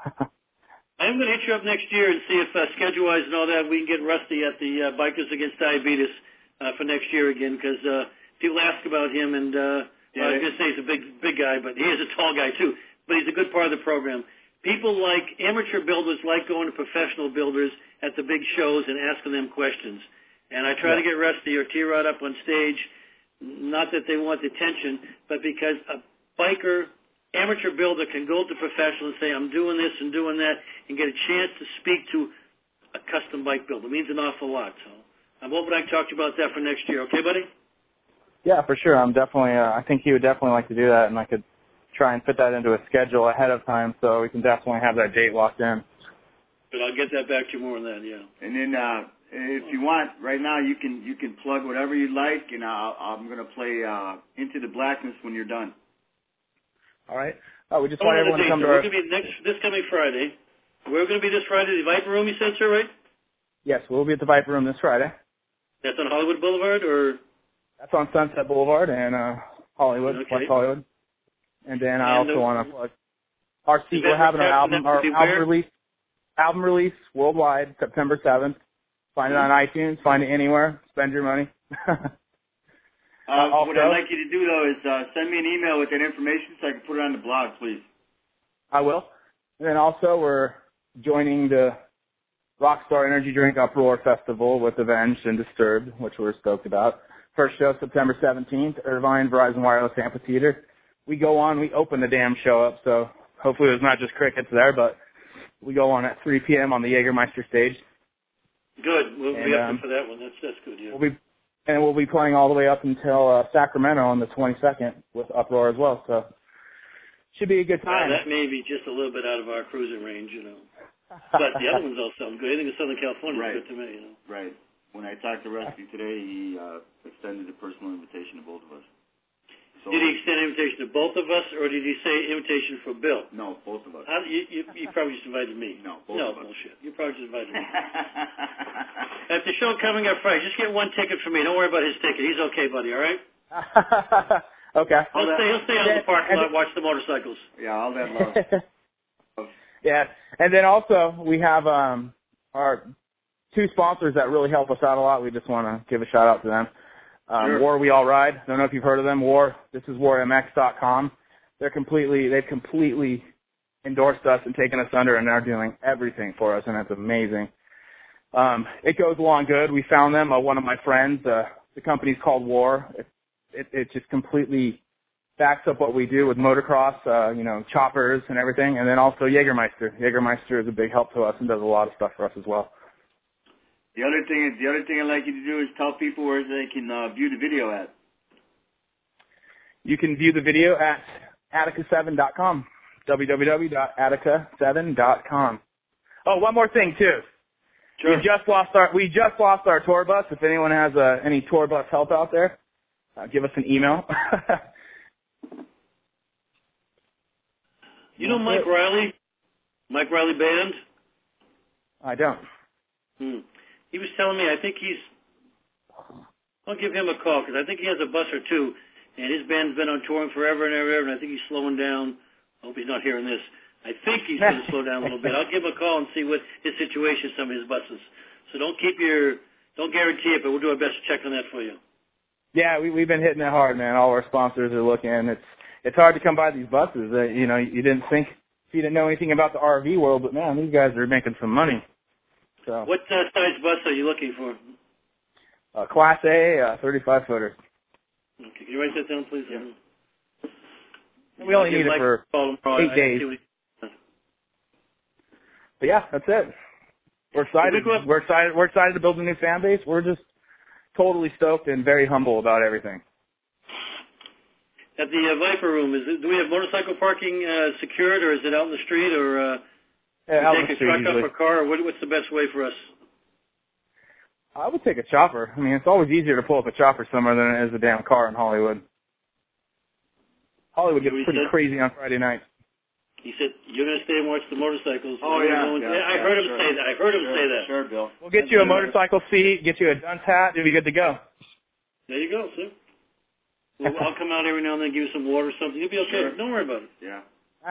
I'm going to hit you up next year and see if schedule-wise and all that, we can get Rusty at the Bikers Against Diabetes for next year again, because people ask about him, and I was going to say he's a big guy, but he is a tall guy too. But he's a good part of the program. People like amateur builders like going to professional builders at the big shows and asking them questions. And I try to get Rusty or T-Rod up on stage, not that they want the attention, but because a biker, amateur builder can go to professional and say, I'm doing this and doing that, and get a chance to speak to a custom bike builder. It means an awful lot. So I'm hoping I can talk to you about that for next year. Okay, buddy? Yeah, for sure. I'm definitely, I think he would definitely like to do that, and I could try and fit that into a schedule ahead of time so we can definitely have that date locked in. But I'll get that back to you more on that, yeah. And then if you want, right now you can plug whatever you like, and I'm gonna play Into the Blackness when you're done. All right. We just want everyone to come to We're our... going to be this coming Friday. We're going to be this Friday at the Viper Room, you said, sir, right? Yes, we'll be at the Viper Room this Friday. That's on Hollywood Boulevard, or? That's on Sunset Boulevard in Hollywood, Okay. West Hollywood. And then I also want to plug our seat. We're We're having our album release worldwide, September 7th. Find it on iTunes. Find it anywhere. Spend your money. What I'd like you to do, though, is send me an email with that information so I can put it on the blog, please. I will. And then also we're joining the Rockstar Energy Drink Uproar Festival with Avenged and Disturbed, which we're stoked about. First show September 17th, Irvine Verizon Wireless Amphitheater. We go on, we open the damn show up, so hopefully there's not just crickets there, but we go on at 3 p.m. on the Jägermeister stage. Good. We'll be up there for that one. That's good, yeah. We'll be playing all the way up until Sacramento on the 22nd with Uproar as well, so should be a good time. That may be just a little bit out of our cruising range, But the other ones all sound good. I think in Southern California is good to me, Right. When I talked to Rusty today, he extended a personal invitation to both of us. So, did he extend an invitation to both of us, or did he say invitation for Bill? No, both of us. You probably just invited me. No, both of us. No, bullshit. You probably just invited me. At the show coming up Friday, just get one ticket for me. Don't worry about his ticket. He's okay, buddy, all right? Okay. He'll stay out in the parking lot, watch the motorcycles. Yeah, all that love. Yeah, and then also we have our two sponsors that really help us out a lot. We just want to give a shout out to them. Sure. War We All Ride. Don't know if you've heard of them. This is WarMX.com. They've completely endorsed us and taken us under, and they're doing everything for us, and it's amazing. It goes along good. We found them. One of my friends. The company's called War. It just completely backs up what we do with motocross, choppers and everything, and then also Jägermeister. Jägermeister is a big help to us and does a lot of stuff for us as well. The other thing I'd like you to do is tell people where they can view the video at. You can view the video at Attica7.com. www.attica7.com. Oh, one more thing too. Sure. We just lost our tour bus. If anyone has any tour bus help out there, give us an email. You know Mike Riley? Mike Riley Band? I don't. He was telling me, I'll give him a call, because I think he has a bus or two, and his band's been on touring forever and ever, and I think he's slowing down. I hope he's not hearing this. I think he's going to slow down a little bit. I'll give him a call and see what his situation is, some of his buses. So don't guarantee it, but we'll do our best to check on that for you. Yeah, we've been hitting it hard, man. All our sponsors are looking. It's hard to come by these buses. You didn't think, you didn't know anything about the RV world, but man, these guys are making some money. So. What size bus are you looking for? Class A, 35-footer. Okay, can you write that down, please? Yeah. We only need it for 8 days. But yeah, that's it. We're excited. We're excited to build a new fan base. We're just totally stoked and very humble about everything. At the Viper Room, do we have motorcycle parking secured, or is it out in the street, or out in the street, take a truck usually. up or car? Or what's the best way for us? I would take a chopper. I mean, it's always easier to pull up a chopper somewhere than it is a damn car in Hollywood. Hollywood gets pretty crazy on Friday nights. He said, you're going to stay and watch the motorcycles. Oh, yeah. I heard him say that. I heard him say that. Sure, Bill. We'll get you a motorcycle seat, get you a dunce hat, you'll be good to go. There you go, sir. Well, I'll come out every now and then, give you some water or something. You'll be okay. Sure. Don't worry about it. Yeah.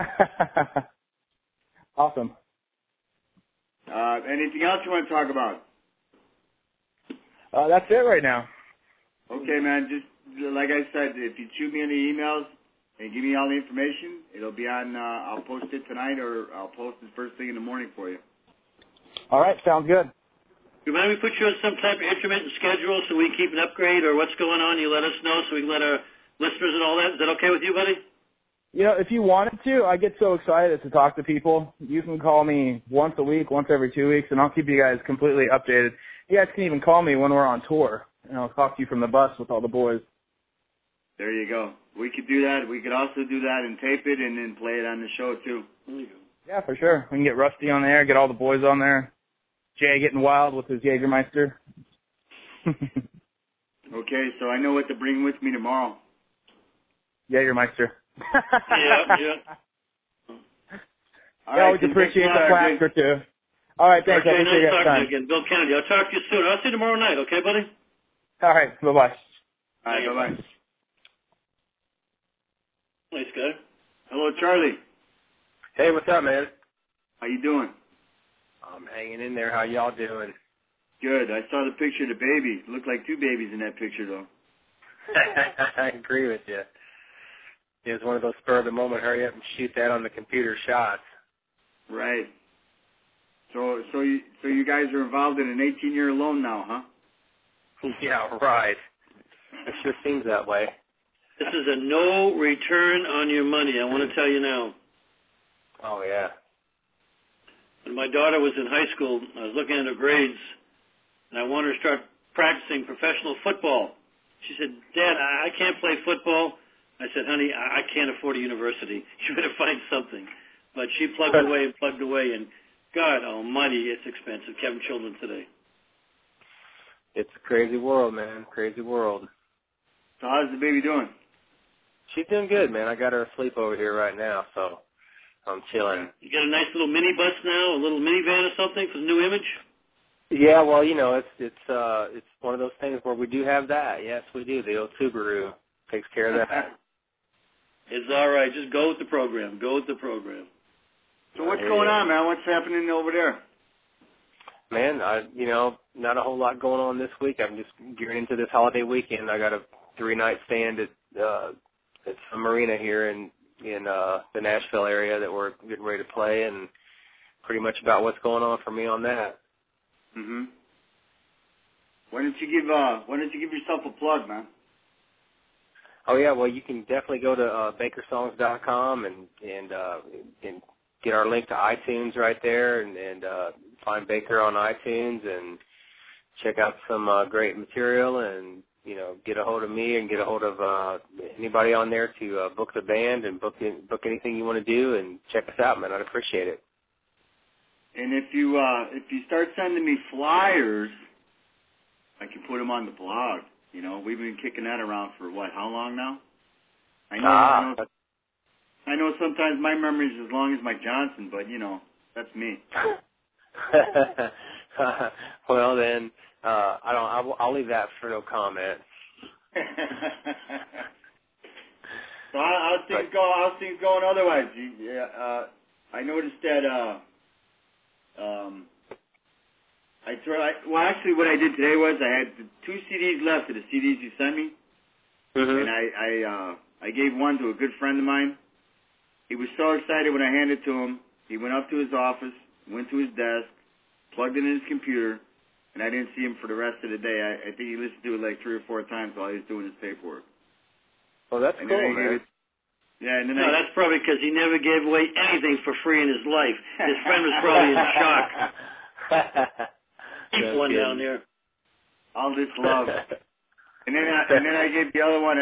Awesome. Anything else you want to talk about? That's it right now. Okay, man. Just like I said, if you shoot me any emails and give me all the information, it'll be on, I'll post it tonight, or I'll post it first thing in the morning for you. All right, sounds good. You mind we put you on some type of intermittent schedule so we can keep an upgrade, or what's going on? You let us know so we can let our listeners and all that. Is that okay with you, buddy? If you wanted to, I get so excited to talk to people. You can call me once a week, once every 2 weeks, and I'll keep you guys completely updated. You guys can even call me when we're on tour, and I'll talk to you from the bus with all the boys. There you go. We could do that. We could also do that and tape it and then play it on the show, too. There you go. Yeah, for sure. We can get Rusty on there, get all the boys on there. Jay getting wild with his Jägermeister. Okay, so I know what to bring with me tomorrow. Jägermeister. Yeah. All I right, always then, appreciate thanks a lot, the flask RJ. or two. All right, thanks. Okay, I appreciate nice your talking time. to you again. Bill Kennedy. I'll talk to you soon. I'll see you tomorrow night, okay, buddy? All right, bye-bye. All right, bye-bye. Nice guy. Hello, Charlie. Hey, what's up, man? How you doing? I'm hanging in there. How y'all doing? Good. I saw the picture of the baby. Looked like two babies in that picture, though. I agree with you. It was one of those spur of the moment, hurry up and shoot that on the computer shots. Right. So you guys are involved in an 18-year loan now, huh? Yeah, right. It sure seems that way. This is a no return on your money. I want to tell you now. Oh, yeah. When my daughter was in high school, I was looking at her grades, and I wanted her to start practicing professional football. She said, Dad, I can't play football. I said, honey, I can't afford a university. You better find something. But she plugged away, and God almighty, it's expensive, having children today. It's a crazy world, man. Crazy world. So how's the baby doing? She's doing good, man. I got her asleep over here right now, so I'm chilling. You got a nice little mini bus now, a little minivan or something for the new image? Yeah, well, you know, it's one of those things where we do have that. Yes, we do. The old Subaru takes care of that. It's all right. Just go with the program. Go with the program. So what's going on, man? What's happening over there? Man, not a whole lot going on this week. I'm just gearing into this holiday weekend. I got a 3-night stand at some marina here in the Nashville area that we're getting ready to play, and pretty much about what's going on for me on that. Mhm. Why don't you give yourself a plug, man? Oh yeah, well you can definitely go to bakersongs.com and get our link to iTunes right there, and find Baker on iTunes and check out some great material, and get a hold of me and get a hold of anybody on there to book the band and book anything you want to do, and check us out, man. I'd appreciate it. And if you start sending me flyers, I can put them on the blog. We've been kicking that around for how long now? I know sometimes my memory's as long as Mike Johnson, but that's me. Well then, I'll leave that for no comment. So how's things going otherwise? I noticed that actually what I did today was I had 2 CDs left of the CDs you sent me, and I gave one to a good friend of mine. He was so excited when I handed it to him. He went up to his office, went to his desk, plugged it in his computer, and I didn't see him for the rest of the day. I think he listened to it like 3 or 4 times while he was doing his paperwork. Well, that's cool, man. And then that's probably because he never gave away anything for free in his life. His friend was probably in shock. Keep one down there. All this love. And then I gave the other one.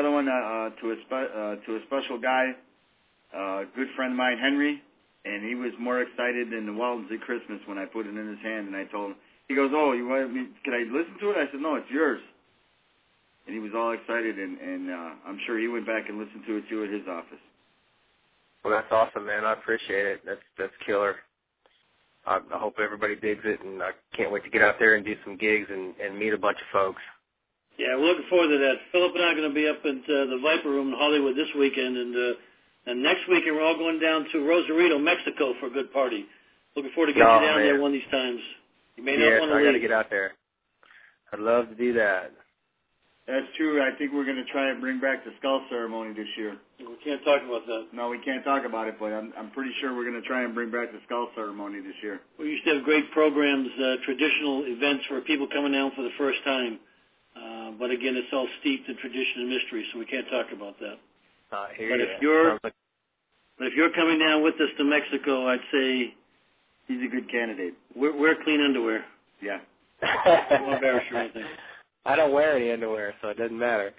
To a special guy, a good friend of mine, Henry, and he was more excited than the Waltons at Christmas when I put it in his hand. And I told him, he goes, "Oh, you want me? Can I listen to it?" I said, "No, it's yours." And he was all excited, and I'm sure he went back and listened to it too at his office. Well, that's awesome, man. I appreciate it. That's killer. I hope everybody digs it, and I can't wait to get out there and do some gigs and meet a bunch of folks. Yeah, we're looking forward to that. Philip and I are going to be up at the Viper Room in Hollywood this weekend, and next weekend we're all going down to Rosarito, Mexico for a good party. Looking forward to getting you down there one of these times. You may not want to leave. I got to get out there. I'd love to do that. That's true. I think we're going to try and bring back the skull ceremony this year. We can't talk about that. No, we can't talk about it, but I'm pretty sure we're going to try and bring back the skull ceremony this year. We used to have great programs, traditional events for people coming down for the first time. But again, it's all steeped in tradition and mystery, so we can't talk about that. But if you're coming down with us to Mexico, I'd say he's a good candidate. Wear clean underwear. Yeah. I won't embarrass you or anything. I don't wear any underwear, so it doesn't matter.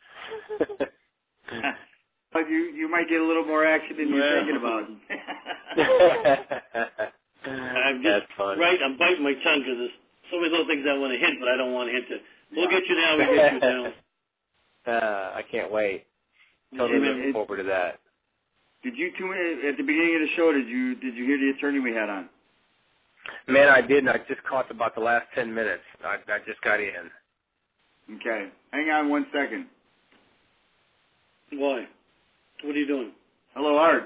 But you might get a little more action than you're thinking about. I That's funny. Right, I'm biting my tongue because there's so many little things I want to hit, but I don't want to hit it. We'll get you down. We'll get you down. I can't wait. Totally looking forward to that. Did you tune in at the beginning of the show? Did you hear the attorney we had on? Man, I didn't. I just caught about the last 10 minutes. I just got in. Okay. Hang on 1 second. Why? What are you doing? Hello, Art.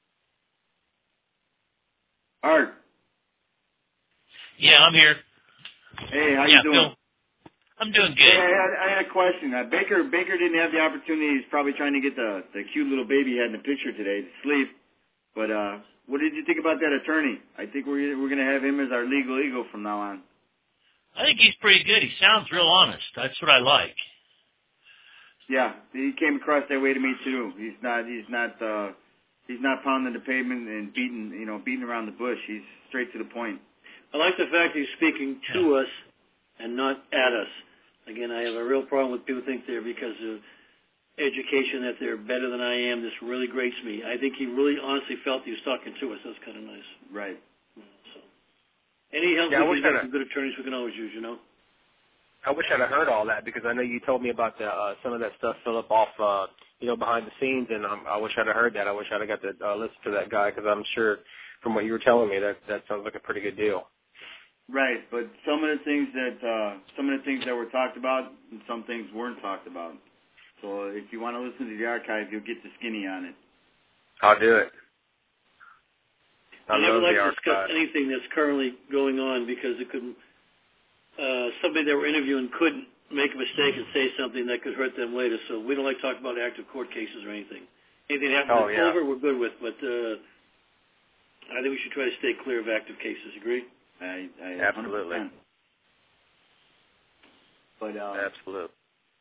Art. Yeah, I'm here. Hey, how you doing? Phil, I'm doing good. Hey, I had a question. Baker didn't have the opportunity. He's probably trying to get the cute little baby he had in the picture today to sleep. But what did you think about that attorney? I think we're going to have him as our legal eagle from now on. I think he's pretty good. He sounds real honest. That's what I like. Yeah, he came across that way to me too. He's not pounding the pavement and beating around the bush. He's straight to the point. I like the fact he's speaking to us and not at us. Again, I have a real problem with people think they're because of education that they're better than I am. This really grates me. I think he really honestly felt he was talking to us. That's kind of nice. Right. So, any help we can get from good attorneys we can always use, you know? I wish I'd have heard all that because I know you told me about some of that stuff, Philip, off behind the scenes, and I wish I'd have heard that. I wish I'd have got to listen to that guy because I'm sure from what you were telling me that sounds like a pretty good deal. Right, but some of the things that were talked about, and some things weren't talked about. So if you want to listen to the archive, you'll get the skinny on it. I'll do it. I never like to discuss anything that's currently going on because it could. Somebody that we're interviewing could make a mistake and say something that could hurt them later. So we don't like to talk about active court cases or anything. Anything that happens over, we're good with. But I think we should try to stay clear of active cases. Agree? Absolutely. 100%. But absolutely.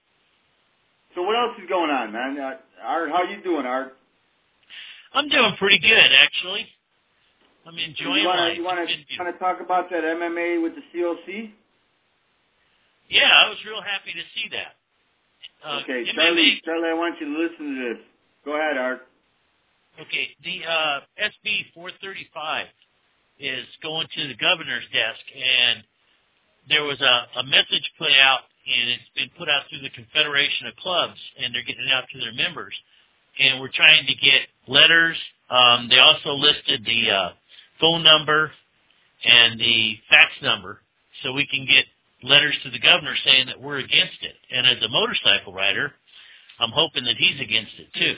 So what else is going on, man? Art, how you doing, Art? I'm doing pretty good, actually. I'm enjoying life. You want to talk about that MMA with the COC? Yeah, I was real happy to see that. Okay, MMA, Charlie, I want you to listen to this. Go ahead, Art. Okay, the SB 435 is going to the governor's desk, and there was a message put out, and it's been put out through the Confederation of Clubs, and they're getting it out to their members. And we're trying to get letters. They also listed the phone number and the fax number so we can get letters to the governor saying that we're against it. And as a motorcycle rider, I'm hoping that he's against it too.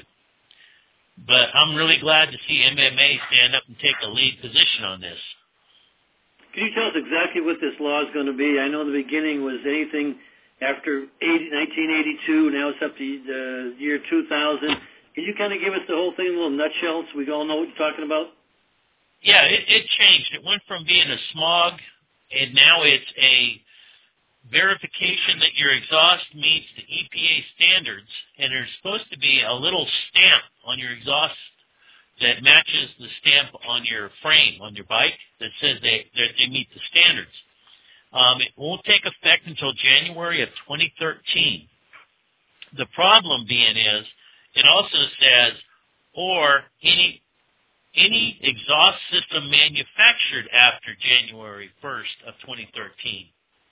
But I'm really glad to see MMA stand up and take a lead position on this. Can you tell us exactly what this law is going to be? I know in the beginning was anything after 1982, now it's up to the year 2000. Can you kind of give us the whole thing in a little nutshell so we all know what you're talking about? Yeah, it changed. It went from being a smog, and now it's a verification that your exhaust meets the EPA standards, and there's supposed to be a little stamp on your exhaust that matches the stamp on your frame on your bike that says that they meet the standards. It won't take effect until January of 2013. The problem being is it also says, or any exhaust system manufactured after January 1st of 2013.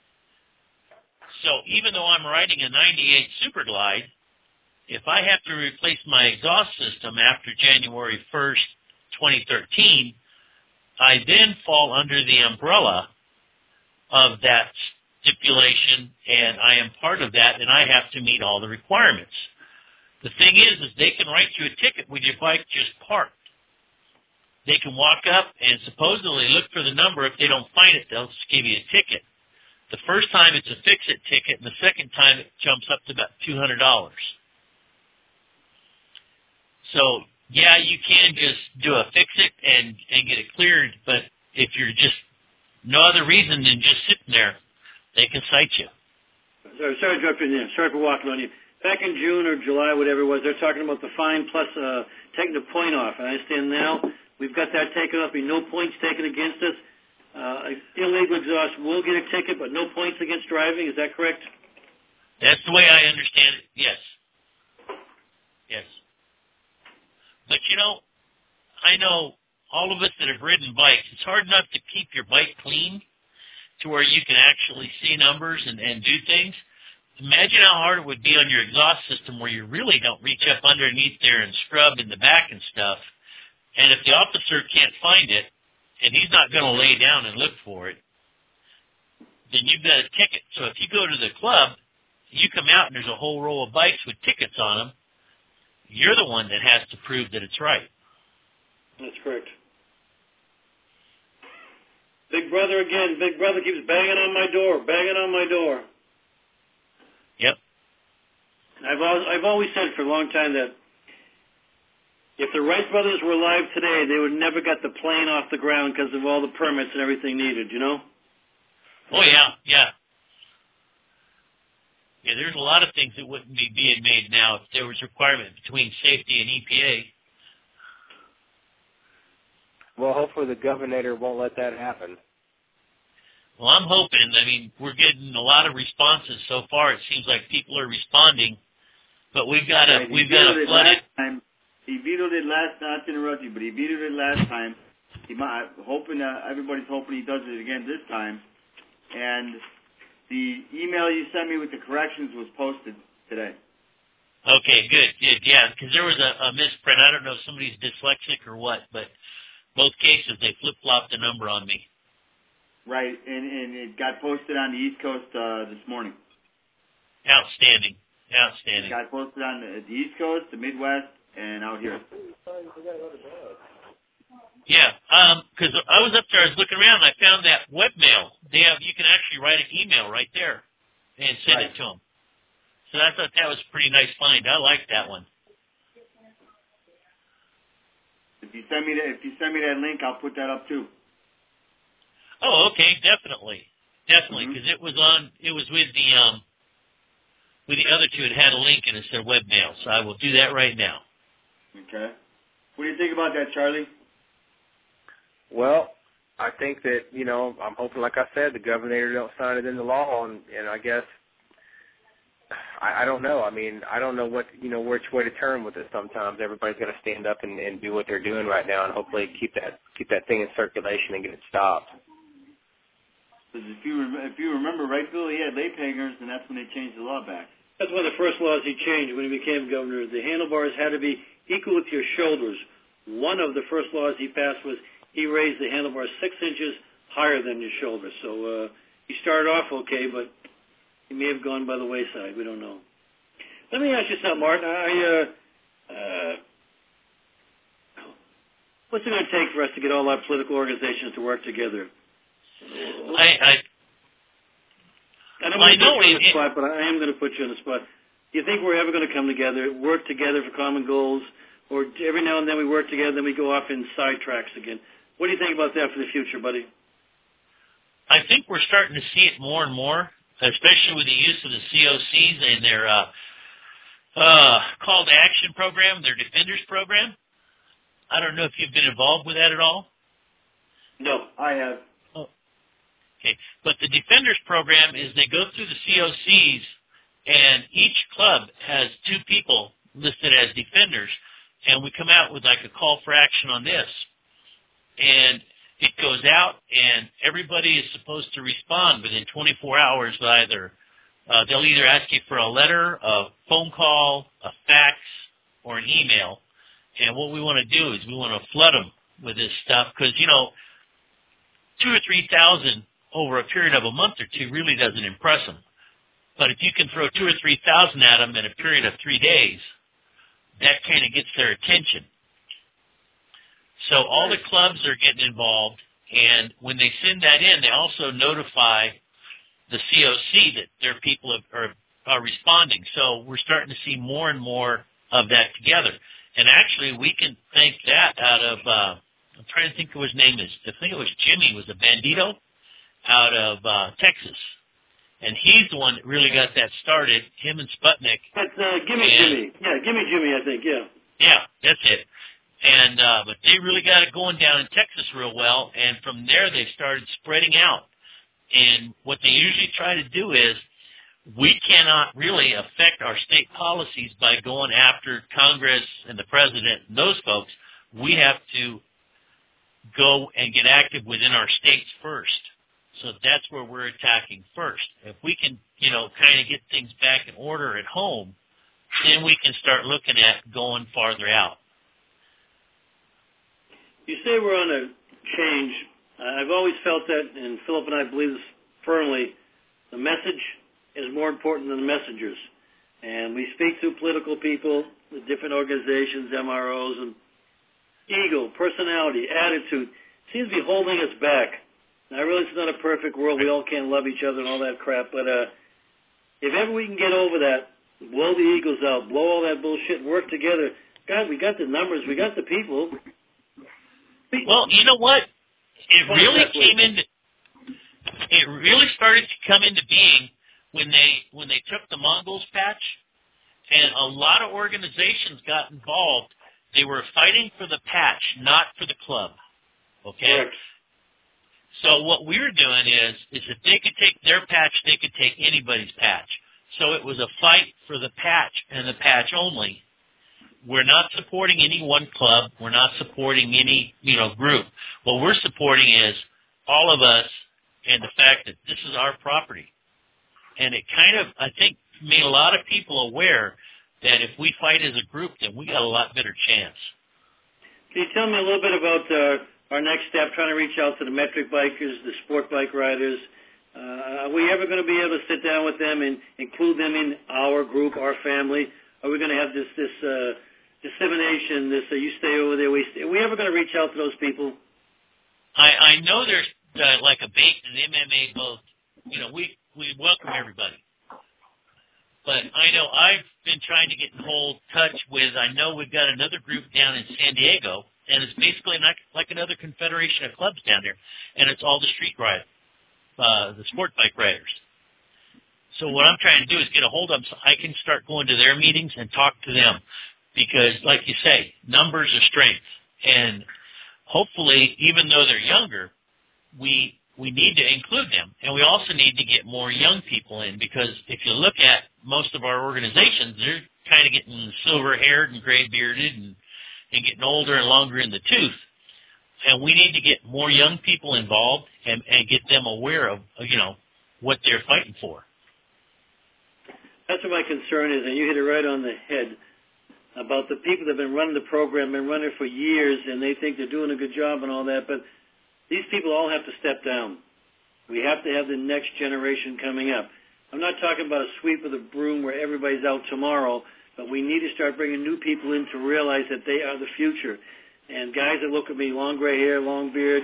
So even though I'm riding a 98 Superglide, if I have to replace my exhaust system after January 1st, 2013, I then fall under the umbrella of that stipulation, and I am part of that, and I have to meet all the requirements. The thing is they can write you a ticket with your bike just parked. They can walk up and supposedly look for the number. If they don't find it, they'll just give you a ticket. The first time it's a fix-it ticket, and the second time it jumps up to about $200. So, yeah, you can just do a fix-it and get it cleared, but if you're just no other reason than just sitting there, they can cite you. Sorry to interrupt you there. Sorry for walking on you. Back in June or July, whatever it was, they're talking about the fine plus taking the point off. And I understand now we've got that taken off, no points taken against us. Illegal exhaust will get a ticket, but no points against driving. Is that correct? That's the way I understand it, yes. Yes. But, I know all of us that have ridden bikes, it's hard enough to keep your bike clean to where you can actually see numbers and do things. Imagine how hard it would be on your exhaust system where you really don't reach up underneath there and scrub in the back and stuff. And if the officer can't find it, and he's not going to lay down and look for it, then you've got a ticket. So if you go to the club, you come out and there's a whole row of bikes with tickets on them, you're the one that has to prove that it's right. That's correct. Big Brother again. Big Brother keeps banging on my door. Yep. I've always said for a long time that if the Wright brothers were alive today, they would never got the plane off the ground because of all the permits and everything needed, you know? Oh, yeah. Yeah, there's a lot of things that wouldn't be being made now if there was requirement between safety and EPA. Well, hopefully the governor won't let that happen. Well, I'm hoping. I mean, we're getting a lot of responses so far. It seems like people are responding, but we've got to flood it. He vetoed it not to interrupt you, but he vetoed it last time. Everybody's hoping he does it again this time. And the email you sent me with the corrections was posted today. Okay, good. Yeah, because there was a misprint. I don't know if somebody's dyslexic or what, but both cases, they flip-flopped the number on me. Right, and it got posted on the East Coast this morning. Outstanding. It got posted on the East Coast, the Midwest, and out here. Yeah, because I was up there, I was looking around, and I found that webmail. You can actually write an email right there and send it to them. So I thought that was a pretty nice find. I like that one. If you send me that link, I'll put that up too. Oh, okay, definitely, because it was with the other two. It had a link and it said webmail, so I will do that right now. Okay. What do you think about that, Charlie? Well, I think that, I'm hoping, like I said, the governor don't sign it into law, and I guess, I don't know. I mean, I don't know which way to turn with it sometimes. Everybody's got to stand up and do what they're doing right now and hopefully keep that thing in circulation and get it stopped. Because if you remember right, Bill, he had late hangers, and that's when they changed the law back. That's one of the first laws he changed when he became governor. The handlebars had to be equal with your shoulders. One of the first laws he passed was he raised the handlebars 6 inches higher than your shoulder. So he started off okay, but he may have gone by the wayside. We don't know. Let me ask you something, Martin. What's it going to take for us to get all our political organizations to work together? I don't want to put you on the spot, but I am going to put you on the spot. Do you think we're ever going to come together, work together for common goals, or every now and then we work together, then we go off in sidetracks again? What do you think about that for the future, buddy? I think we're starting to see it more and more, especially with the use of the COCs and their call to action program, their Defenders program. I don't know if you've been involved with that at all. No, I have. Oh. Okay, but the Defenders program is they go through the COCs, and each club has 2 people listed as defenders, and we come out with like a call for action on this. And it goes out, and everybody is supposed to respond within 24 hours with either they'll either ask you for a letter, a phone call, a fax, or an email. And what we want to do is we want to flood them with this stuff because, 2,000 or 3,000 over a period of a month or 2 really doesn't impress them. But if you can throw 2,000 or 3,000 at them in a period of 3 days, that kind of gets their attention. So all the clubs are getting involved, and when they send that in, they also notify the COC that their people are responding. So we're starting to see more and more of that together. And actually, we can thank that out of, I'm trying to think of his name is, I think it was Jimmy, was a Bandito out of Texas. And he's the one that really got that started, him and Sputnik. That's Jimmy. Yeah, Gimme Jimmy, I think, yeah. Yeah, that's it. And but they really got it going down in Texas real well, and from there they started spreading out. And what they usually try to do is, we cannot really affect our state policies by going after Congress and the president and those folks. We have to go and get active within our states first. So that's where we're attacking first. If we can, kind of get things back in order at home, then we can start looking at going farther out. You say we're on a change. I've always felt that, and Philip and I believe this firmly, the message is more important than the messengers. And we speak to political people, the different organizations, MROs, and ego, personality, attitude seems to be holding us back. Now, I realize it's not a perfect world. We all can't love each other and all that crap. But if ever we can get over that, blow the egos out, blow all that bullshit, work together. God, we got the numbers. We got the people. Well, you know what? It really started to come into being when they took the Mongols patch, and a lot of organizations got involved. They were fighting for the patch, not for the club. Okay? Correct. So what we were doing is if they could take their patch, they could take anybody's patch. So it was a fight for the patch and the patch only. We're not supporting any one club. We're not supporting any, group. What we're supporting is all of us and the fact that this is our property. And it kind of, I think, made a lot of people aware that if we fight as a group, then we got a lot better chance. Can you tell me a little bit about our next step, trying to reach out to the metric bikers, the sport bike riders? Are we ever going to be able to sit down with them and include them in our group, our family? Are we going to have this dissemination, you stay over there, are we ever going to reach out to those people? I know there's like a bait and MMA both. We welcome everybody. But I know I've been trying to get in touch with, I know we've got another group down in San Diego, and it's basically like another confederation of clubs down there, and it's all the street ride, the sport bike riders. So what I'm trying to do is get a hold of them so I can start going to their meetings and talk to them. Because, like you say, numbers are strength. And hopefully, even though they're younger, we need to include them. And we also need to get more young people in. Because if you look at most of our organizations, they're kind of getting silver-haired and gray-bearded and getting older and longer in the tooth. And we need to get more young people involved and get them aware of, what they're fighting for. That's what my concern is, and you hit it right on the head. About the people that have been running the program, been running it for years, and they think they're doing a good job and all that, but these people all have to step down. We have to have the next generation coming up. I'm not talking about a sweep of the broom where everybody's out tomorrow, but we need to start bringing new people in to realize that they are the future. And guys that look at me, long gray hair, long beard,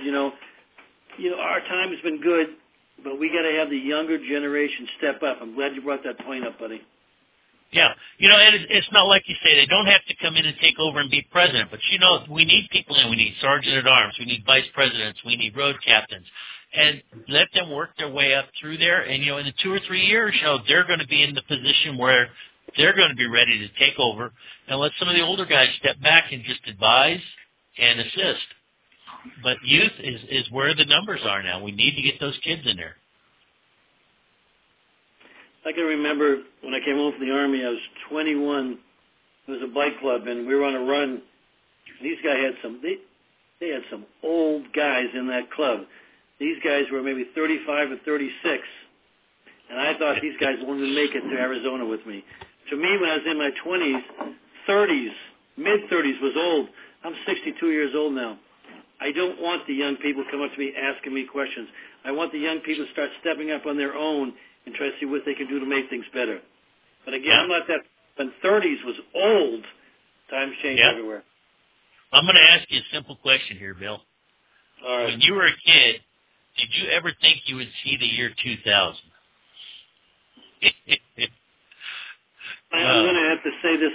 our time has been good, but we got to have the younger generation step up. I'm glad you brought that point up, buddy. Yeah, and it's not like you say, they don't have to come in and take over and be president, but we need people in. We need sergeant-at-arms, we need vice presidents, we need road captains, and let them work their way up through there, and, in the 2 or 3 years, they're going to be in the position where they're going to be ready to take over, and let some of the older guys step back and just advise and assist. But youth is where the numbers are now. We need to get those kids in there. I can remember when I came home from the Army, I was 21. It was a bike club, and we were on a run. These guys had they had some old guys in that club. These guys were maybe 35 or 36, and I thought these guys wouldn't even make it to Arizona with me. To me, when I was in my 20s, 30s, mid-30s was old. I'm 62 years old now. I don't want the young people to come up to me asking me questions. I want the young people to start stepping up on their own and try to see what they can do to make things better. But again, I'm not that. When 30s was old, times change everywhere. I'm going to ask you a simple question here, Bill. All right. When you were a kid, did you ever think you would see the year 2000? I'm going to have to say this.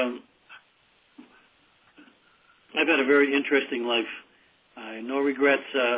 I've had a very interesting life. No regrets.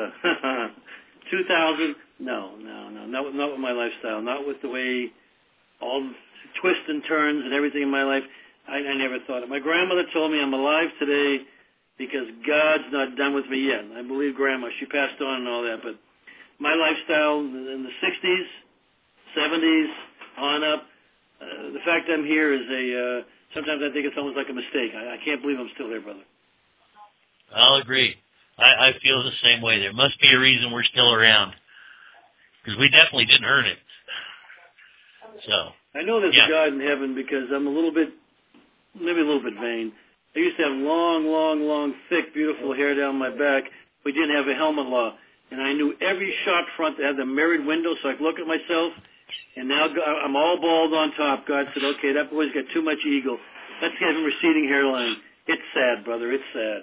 2000, no, not with my lifestyle, not with the way all the twists and turns and everything in my life. I never thought it. My grandmother told me I'm alive today because God's not done with me yet. I believe Grandma. She passed on and all that, but my lifestyle in the 60s, 70s, on up, the fact I'm here is sometimes I think it's almost like a mistake. I can't believe I'm still here, brother. I'll agree. I feel the same way. There must be a reason we're still around, because we definitely didn't earn it. So I know there's a God in heaven because I'm maybe a little bit vain. I used to have long, thick, beautiful hair down my back. We didn't have a helmet law, and I knew every shop front that had the mirrored window so I could look at myself. And now I'm all bald on top. God said, okay, that boy's got too much ego. Let's get him receding hairline. It's sad, brother. It's sad.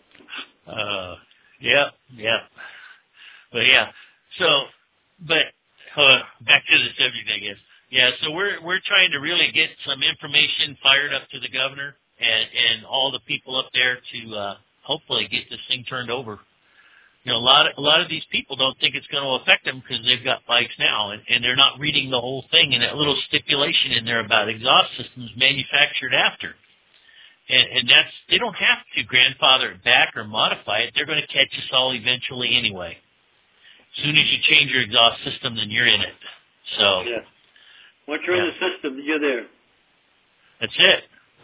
Yeah. But yeah, back to the subject, I guess. Yeah, so we're trying to really get some information fired up to the governor and all the people up there to hopefully get this thing turned over. You know, a lot of these people don't think it's going to affect them because they've got bikes now, and they're not reading the whole thing and that little stipulation in there about exhaust systems manufactured after. And that's, they don't have to grandfather it back or modify it. They're going to catch us all eventually anyway. As soon as you change your exhaust system, then you're in it. So yeah. Once you're in the system, you're there. That's it.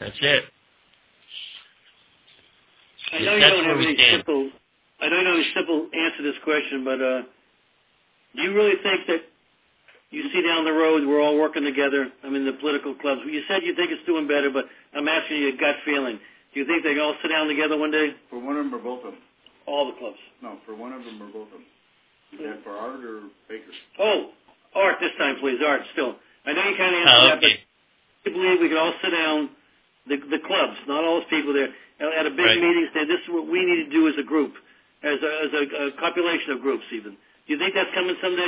I know you don't have any simple answer to this question, but do you really think that you see down the road we're all working together? I mean, the political clubs. You said you think it's doing better, but I'm asking you a gut feeling. Do you think they can all sit down together one day? For one of them or both of them? All the clubs. No, for one of them or both of them. Is that for Art or Baker? Oh, Art this time, please. Art, still. I know you kind of answered that, but I believe we could all sit down, the clubs, not all those people there, at a big meeting, say this is what we need to do as a group, as a population of groups even. Do you think that's coming someday?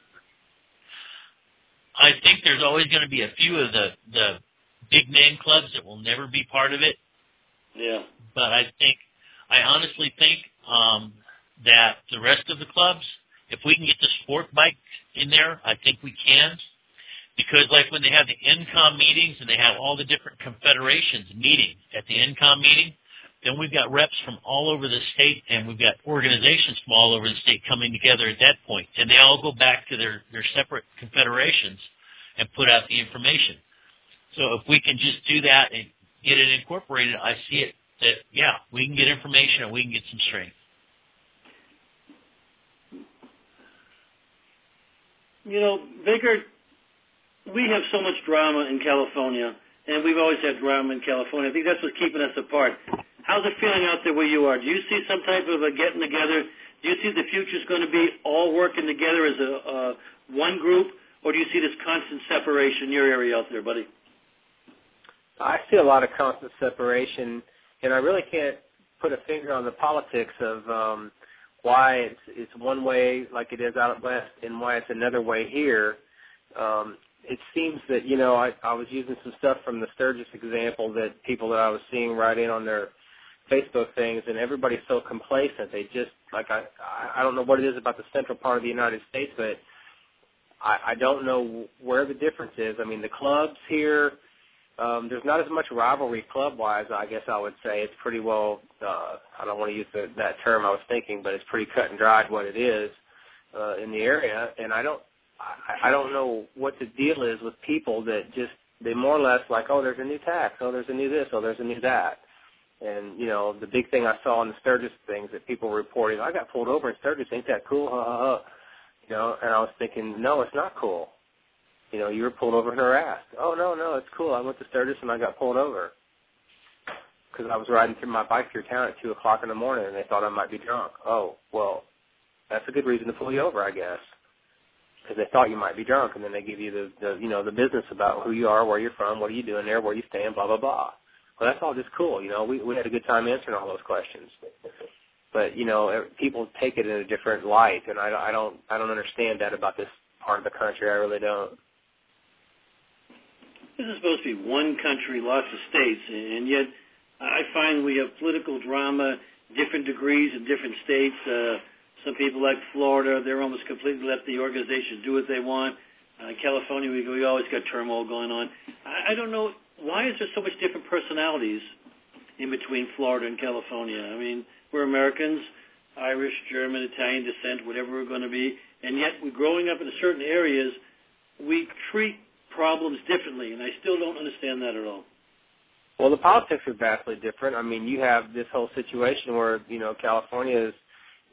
I think there's always going to be a few of the big name clubs that will never be part of it. Yeah. But I honestly think that the rest of the clubs, if we can get the sport bike in there, I think we can. Because like when they have the NCOM meetings and they have all the different confederations meeting at the NCOM meeting, then we've got reps from all over the state and we've got organizations from all over the state coming together at that point. And they all go back to their separate confederations and put out the information. So if we can just do that and get it incorporated, I see it that, yeah, we can get information and we can get some strength. You know, Baker, we have so much drama in California, and we've always had drama in California. I think that's what's keeping us apart. How's it feeling out there where you are? Do you see some type of a getting together? Do you see the future's going to be all working together as a one group, or do you see this constant separation in your area out there, buddy? I see a lot of constant separation, and I really can't put a finger on the politics of why it's one way like it is out west and why it's another way here. It seems that, you know, I was using some stuff from the Sturgis example that people that I was seeing write in on their Facebook things, and everybody's so complacent. They just, like, I don't know what it is about the central part of the United States, but I don't know where the difference is. I mean, the clubs here, there's not as much rivalry club-wise, I guess I would say. It's pretty well, I don't want to use that term I was thinking, but it's pretty cut and dried what it is in the area, and I don't know what the deal is with people that just, they more or less like, oh, there's a new tax, oh, there's a new this, oh, there's a new that. And, you know, the big thing I saw in the Sturgis things that people were reporting, I got pulled over in Sturgis, ain't that cool? You know, and I was thinking, no, it's not cool. You know, you were pulled over and harassed. Oh, no, it's cool. I went to Sturgis and I got pulled over because I was riding through my bike through town at 2 o'clock in the morning and they thought I might be drunk. Oh, well, that's a good reason to pull you over, I guess. Because they thought you might be drunk, and then they give you the business about who you are, where you're from, what are you doing there, where you staying, blah blah blah. Well, that's all just cool, you know. We had a good time answering all those questions, but you know, people take it in a different light, and I don't understand that about this part of the country. I really don't. This is supposed to be one country, lots of states, and yet I find we have political drama, different degrees in different states. Some people like Florida, they're almost completely let the organizations do what they want. In California, we always got turmoil going on. I don't know, why is there so much different personalities in between Florida and California? I mean, we're Americans, Irish, German, Italian descent, whatever we're going to be, and yet we're growing up in certain areas, we treat problems differently, and I still don't understand that at all. Well, the politics are vastly different. I mean, you have this whole situation where, you know, California is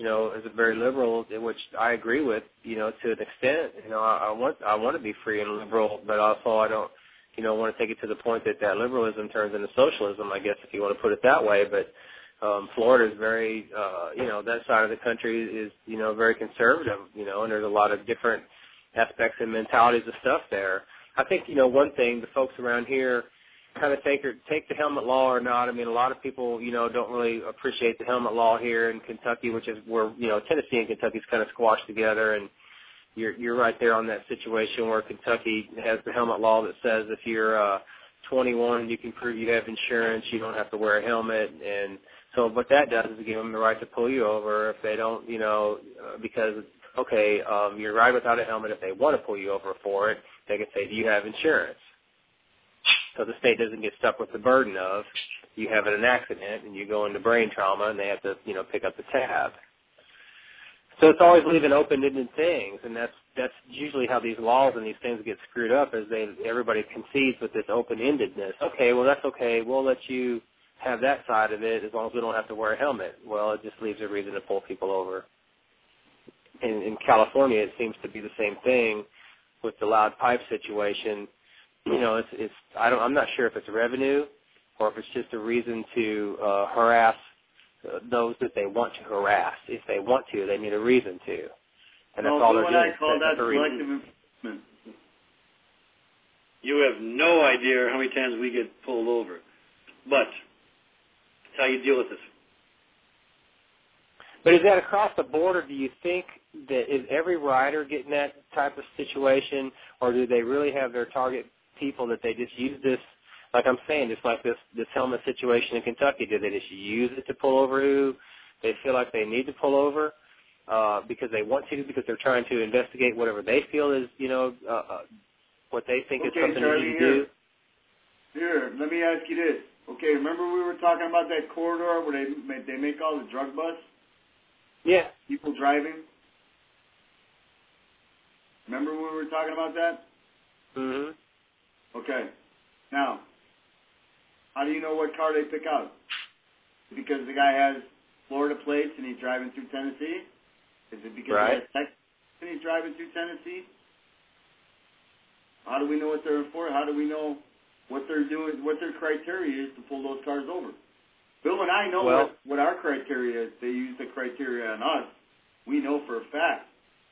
as a very liberal, which I agree with, to an extent. I want to be free and liberal, but also I don't, want to take it to the point that liberalism turns into socialism, I guess, if you want to put it that way. But Florida is very, that side of the country is, very conservative, and there's a lot of different aspects and mentalities of stuff there. I think, one thing, the folks around here kind of take the helmet law or not. I mean, a lot of people, don't really appreciate the helmet law here in Kentucky, which is where, Tennessee and Kentucky's kind of squashed together, and you're right there on that situation where Kentucky has the helmet law that says if you're 21, you can prove you have insurance, you don't have to wear a helmet, and so what that does is give them the right to pull you over if they don't, because, you're riding without a helmet. If they want to pull you over for it, they can say, do you have insurance? So the state doesn't get stuck with the burden of you having an accident and you go into brain trauma and they have to, pick up the tab. So it's always leaving open-ended things, and that's usually how these laws and these things get screwed up, is everybody concedes with this open-endedness. Okay, well, that's okay. We'll let you have that side of it as long as we don't have to wear a helmet. Well, it just leaves a reason to pull people over. In California, it seems to be the same thing with the loud pipe situation. I'm not sure if it's revenue or if it's just a reason to harass those that they want to harass. If they want to, they need a reason to, and that's all they're doing. I call that selective enforcement. You have no idea how many times we get pulled over, but it's how you deal with this. But is that across the board, or do you think that is every rider getting that type of situation, or do they really have their target people that they just use this, like I'm saying, just like this helmet situation in Kentucky? Do they just use it to pull over who they feel like they need to pull over because they want to, because they're trying to investigate whatever they feel is, what they think is something Charlie, they need to do? Here, let me ask you this. Okay, remember we were talking about that corridor where they make all the drug busts? Yeah. People driving? Remember when we were talking about that? Mm-hmm. Okay. Now, how do you know what car they pick out? Because the guy has Florida plates and he's driving through Tennessee? Is it because he has Texas and he's driving through Tennessee? How do we know what they're for? How do we know what they're doing, what their criteria is to pull those cars over? Bill and I know what our criteria is. They use the criteria on us. We know for a fact.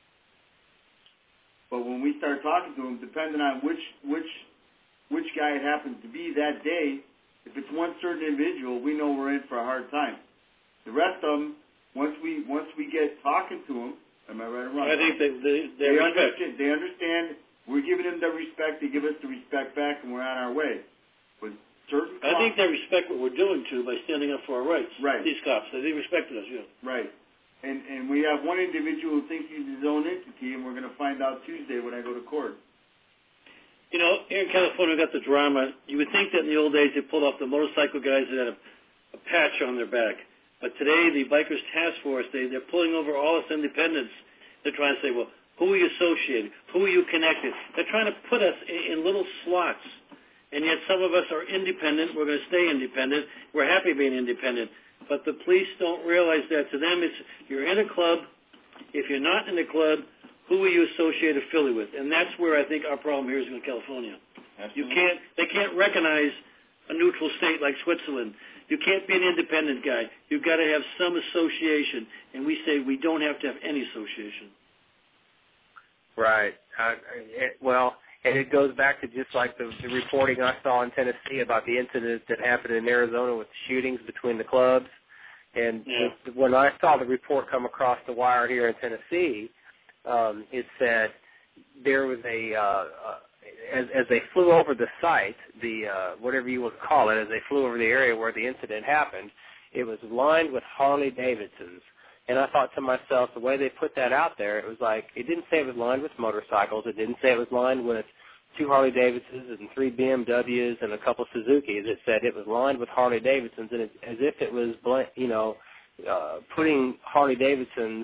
But when we start talking to them, depending on which guy it happens to be that day, if it's one certain individual, we know we're in for a hard time. The rest of them, once we get talking to them, am I right or wrong? I think they understand. They understand. We're giving them the respect. They give us the respect back, and we're on our way. With certain I think they respect what we're doing, too, by standing up for our rights. Right. These cops, they respected us, yeah. Right. And we have one individual who thinks he's his own entity, and we're going to find out Tuesday when I go to court. Here in California, we got the drama. You would think that in the old days they pulled off the motorcycle guys that had a patch on their back. But today, the Bikers Task Force, they're pulling over all us independents. They're trying to say, well, who are you associated? Who are you connected? They're trying to put us in little slots. And yet some of us are independent. We're going to stay independent. We're happy being independent. But the police don't realize that. To them, it's you're in a club. If you're not in the club, who are you associated affiliated with? And that's where I think our problem here is in California. Absolutely. They can't recognize a neutral state like Switzerland. You can't be an independent guy. You've got to have some association. And we say we don't have to have any association. Right. And it goes back to just like the reporting I saw in Tennessee about the incident that happened in Arizona with the shootings between the clubs. And when I saw the report come across the wire here in Tennessee, it said there was as they flew over the site, whatever you would call it, as they flew over the area where the incident happened, it was lined with Harley Davidsons. And I thought to myself, the way they put that out there, it was like, it didn't say it was lined with motorcycles. It didn't say it was lined with 2 Harley Davidsons and 3 BMWs and a couple Suzukis. It said it was lined with Harley Davidsons, and as if it was, putting Harley Davidsons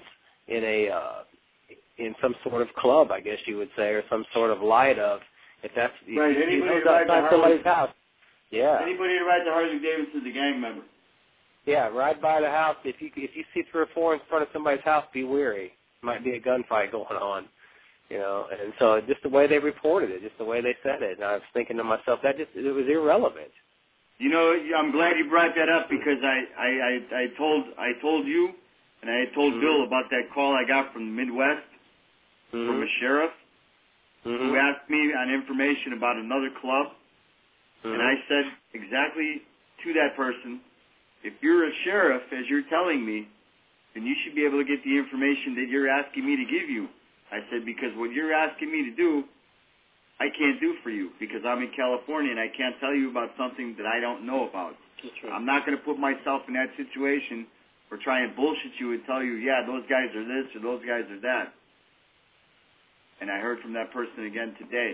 in some sort of club, I guess you would say, or some sort of light of, if that's right. Anybody who rides the Harley, house. Yeah. Anybody who rides the Harley Davidson is a gang member. Yeah, ride by the house. If you see 3 or 4 in front of somebody's house, be wary. Might be a gunfight going on, you know. And so just the way they reported it, just the way they said it, and I was thinking to myself, it was irrelevant. You know, I'm glad you brought that up because I told you and I told Bill about that call I got from the Midwest from a sheriff who asked me on information about another club, and I said exactly to that person, if you're a sheriff, as you're telling me, then you should be able to get the information that you're asking me to give you. I said, because what you're asking me to do, I can't do for you because I'm in California and I can't tell you about something that I don't know about. That's right. I'm not going to put myself in that situation or try and bullshit you and tell you, yeah, those guys are this or those guys are that. And I heard from that person again today.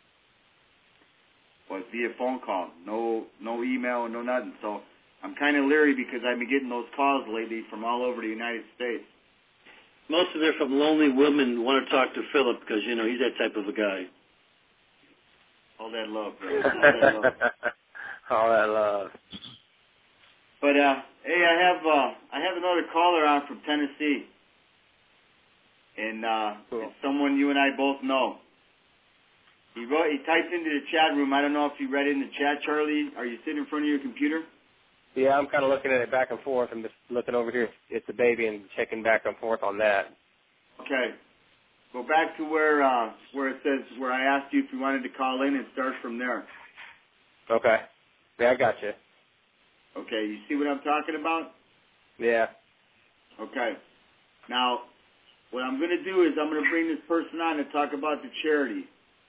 Was via phone call, no email, no nothing. So I'm kind of leery because I've been getting those calls lately from all over the United States. Most of them are from lonely women who want to talk to Philip because, you know, he's that type of a guy. All that love, bro. All that love. All that love. But hey, I have another caller on from Tennessee, and cool. It's someone you and I both know. He typed into the chat room. I don't know if you read it in the chat, Charlie. Are you sitting in front of your computer? Yeah, I'm kind of looking at it back and forth. I'm just looking over here at the baby and checking back and forth on that. Okay. Go back to where it says where I asked you if you wanted to call in and start from there. Okay. Yeah, I got you. Okay. You see what I'm talking about? Yeah. Okay. Now, what I'm going to do is I'm going to bring this person on to talk about the charity.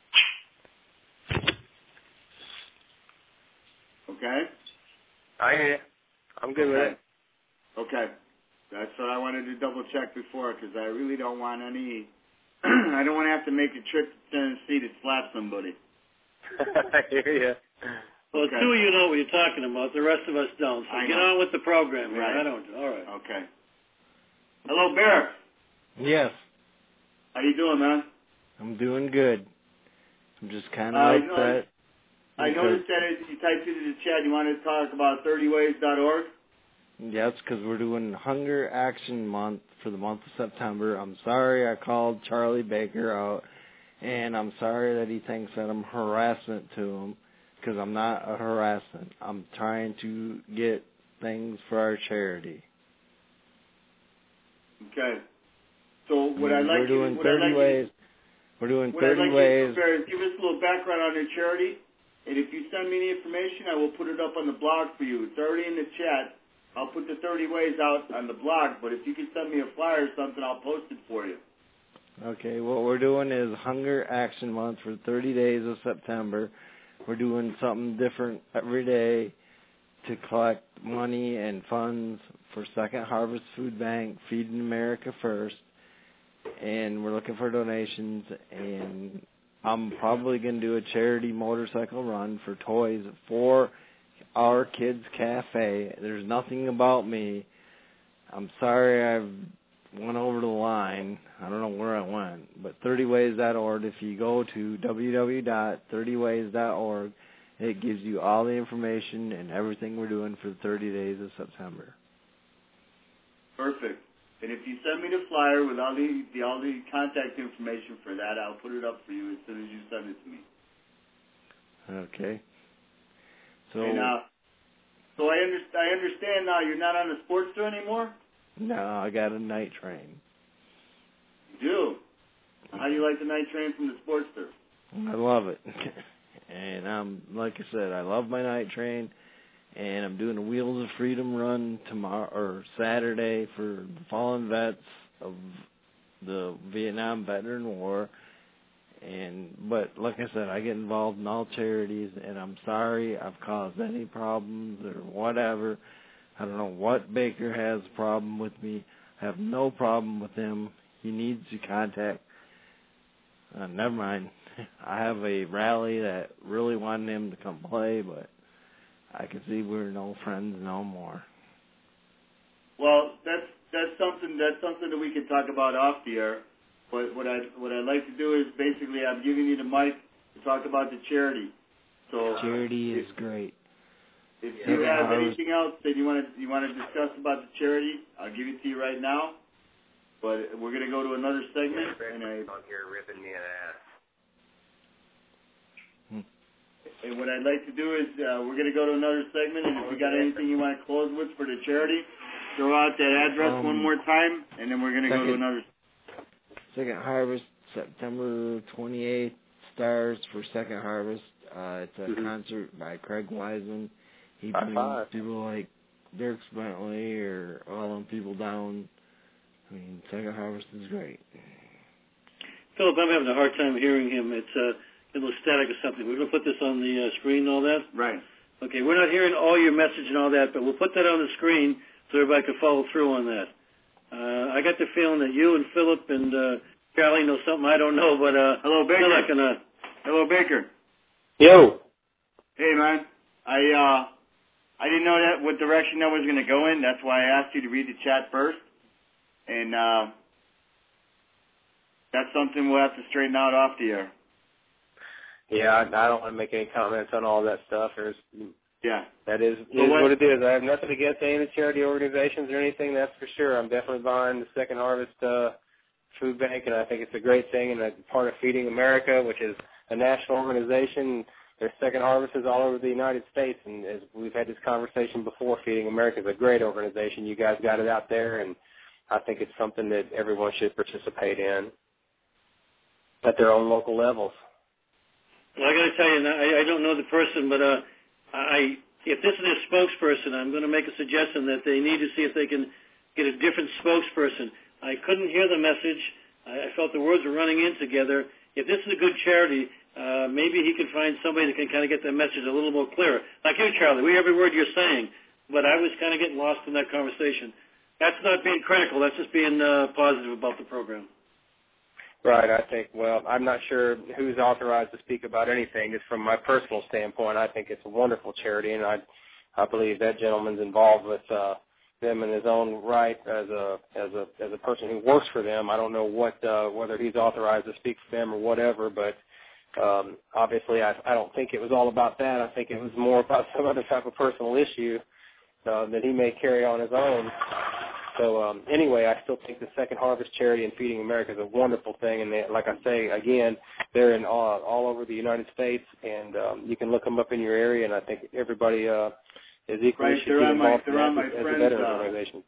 Okay? I hear you. I'm good with it. Okay. That's what I wanted to double check before because I really don't want any... I don't want to have to make a trip to Tennessee to slap somebody. I hear you. Well, Okay. 2 of you know what you're talking about. The rest of us don't. So get on with the program. Right. I don't. All right. Okay. Hello, Bear. Yes. How you doing, man? I'm doing good. I'm just kind of upset. I noticed that you typed into the chat you wanted to talk about 30ways.org. Yes, because we're doing Hunger Action Month for the month of September. I'm sorry I called Charlie Baker out, and I'm sorry that he thinks that I'm harassment to him, because I'm not a harassment. I'm trying to get things for our charity. Okay. So we're doing 30 ways. We're doing 30 ways. Give us a little background on your charity, and if you send me the information, I will put it up on the blog for you. It's already in the chat. I'll put the 30 ways out on the blog, but if you can send me a flyer or something, I'll post it for you. Okay, what we're doing is Hunger Action Month for 30 days of September. We're doing something different every day to collect money and funds for Second Harvest Food Bank, Feeding America First, and we're looking for donations, and I'm probably going to do a charity motorcycle run for toys for our kids' cafe. There's nothing about me. I'm sorry I've went over the line. I don't know where I went, but 30ways.org. If you go to www.30ways.org, it gives you all the information and everything we're doing for the 30 days of September. Perfect. And if you send me the flyer with all the contact information for that, I'll put it up for you as soon as you send it to me. Okay. So, and, so I understand now you're not on the Sportster anymore? No, I got a night train. You do? How do you like the night train from the Sportster? I love it. And like I said, I love my night train. And I'm doing a Wheels of Freedom run tomorrow or Saturday for the fallen vets of the Vietnam Veteran War. But like I said, I get involved in all charities, and I'm sorry I've caused any problems or whatever. I don't know what Baker has a problem with me. I have no problem with him. He needs to contact. Never mind. I have a rally that really wanted him to come play, but I can see we're no friends no more. Well, that's something that we can talk about off the air. But what I'd like to do is basically I'm giving you the mic to talk about the charity. So charity is great. If you have anything else that you want to discuss about the charity, I'll give it to you right now. But we're going to go to another segment. On here ripping me an ass. And what I'd like to do is we're going to go to another segment, and if you got anything you want to close with for the charity, throw out that address one more time, and then we're going to go to another. Second Harvest, September 28th, Stars for Second Harvest. It's a concert by Craig Wiseman. He brings people like Dirk Bentley or all them people down. I mean, Second Harvest is great. Philip, I'm having a hard time hearing him. It's a little static or something. We're going to put this on the screen and all that? Right. Okay, we're not hearing all your message and all that, but we'll put that on the screen so everybody can follow through on that. I got the feeling that you and Philip and Charlie know something I don't know, but hello, Baker. they're not gonna... Hello, Baker. Yo. Hey, man. I didn't know that what direction that was going to go in. That's why I asked you to read the chat first. And that's something we'll have to straighten out off the air. Yeah, I don't want to make any comments on all that stuff. That is what it is. I have nothing against any of the charity organizations or anything, that's for sure. I'm definitely behind the Second Harvest Food Bank, and I think it's a great thing, and a part of Feeding America, which is a national organization. There's Second Harvests all over the United States, and as we've had this conversation before, Feeding America is a great organization. You guys got it out there, and I think it's something that everyone should participate in at their own local levels. Well, I got to tell you, I don't know the person, but if this is a spokesperson, I'm going to make a suggestion that they need to see if they can get a different spokesperson. I couldn't hear the message. I felt the words were running in together. If this is a good charity, maybe he can find somebody that can kind of get the message a little more clearer. Like you, Charlie, we hear every word you're saying, but I was kind of getting lost in that conversation. That's not being critical. That's just being positive about the program. Right. I think, well, I'm not sure who's authorized to speak about anything. Just from my personal standpoint, I think it's a wonderful charity, and I believe that gentleman's involved with them in his own right as a person who works for them. I don't know whether he's authorized to speak for them or whatever, but obviously I don't think it was all about that. I think it was more about some other type of personal issue that he may carry on his own. So anyway, I still think the Second Harvest Charity and Feeding America is a wonderful thing, and they, like I say, again, they're in all over the United States, and you can look them up in your area, and I think everybody is equally should get involved as a better organization.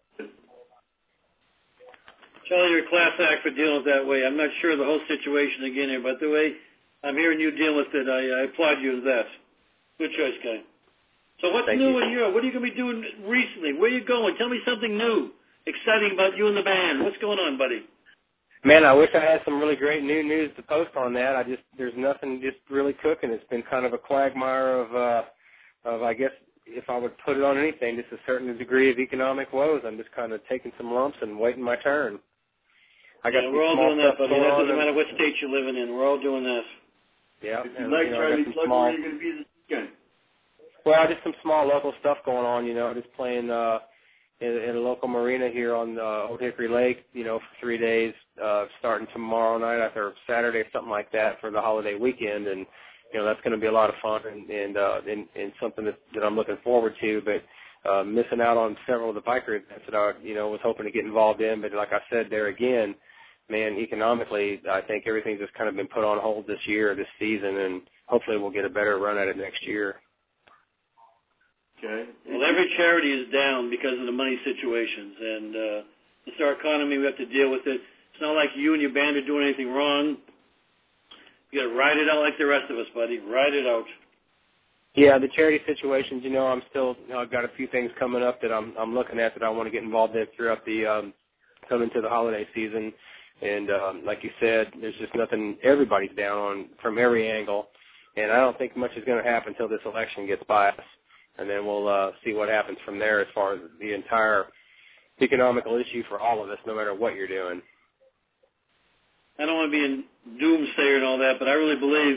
Charlie, you're a class act for dealing with that way. I'm not sure the whole situation again here, but the way I'm hearing you deal with it, I applaud you for that. Good choice, guy. So what's new in Europe? What are you going to be doing recently? Where are you going? Tell me something new, exciting about you and the band. What's going on, buddy? Man, I wish I had some really great new news to post on that. There's nothing just really cooking. It's been kind of a quagmire of I guess, if I would put it on anything, just a certain degree of economic woes. I'm just kind of taking some lumps and waiting my turn. We're all doing that, buddy. That doesn't matter what state you're living in. We're all doing that. Yeah. If you like, Charlie, plug where you're going to be this weekend. Well, just some small local stuff going on, just playing in a local marina here on Old Hickory Lake, for 3 days, starting tomorrow night or Saturday or something like that for the holiday weekend. And, that's going to be a lot of fun and something that I'm looking forward to. But missing out on several of the biker events that I, was hoping to get involved in. But like I said, there again, man, economically, I think everything's just kind of been put on hold this season, and hopefully we'll get a better run at it next year. Okay. Well, every charity is down because of the money situations, and it's our economy. We have to deal with it. It's not like you and your band are doing anything wrong. You got to ride it out like the rest of us, buddy. Ride it out. Yeah, the charity situations. I'm still. I've got a few things coming up that I'm looking at that I want to get involved in throughout the coming to the holiday season. And like you said, there's just nothing. Everybody's down on from every angle, and I don't think much is going to happen until this election gets by us. And then we'll see what happens from there as far as the entire economical issue for all of us, no matter what you're doing. I don't want to be in doomsayer and all that, but I really believe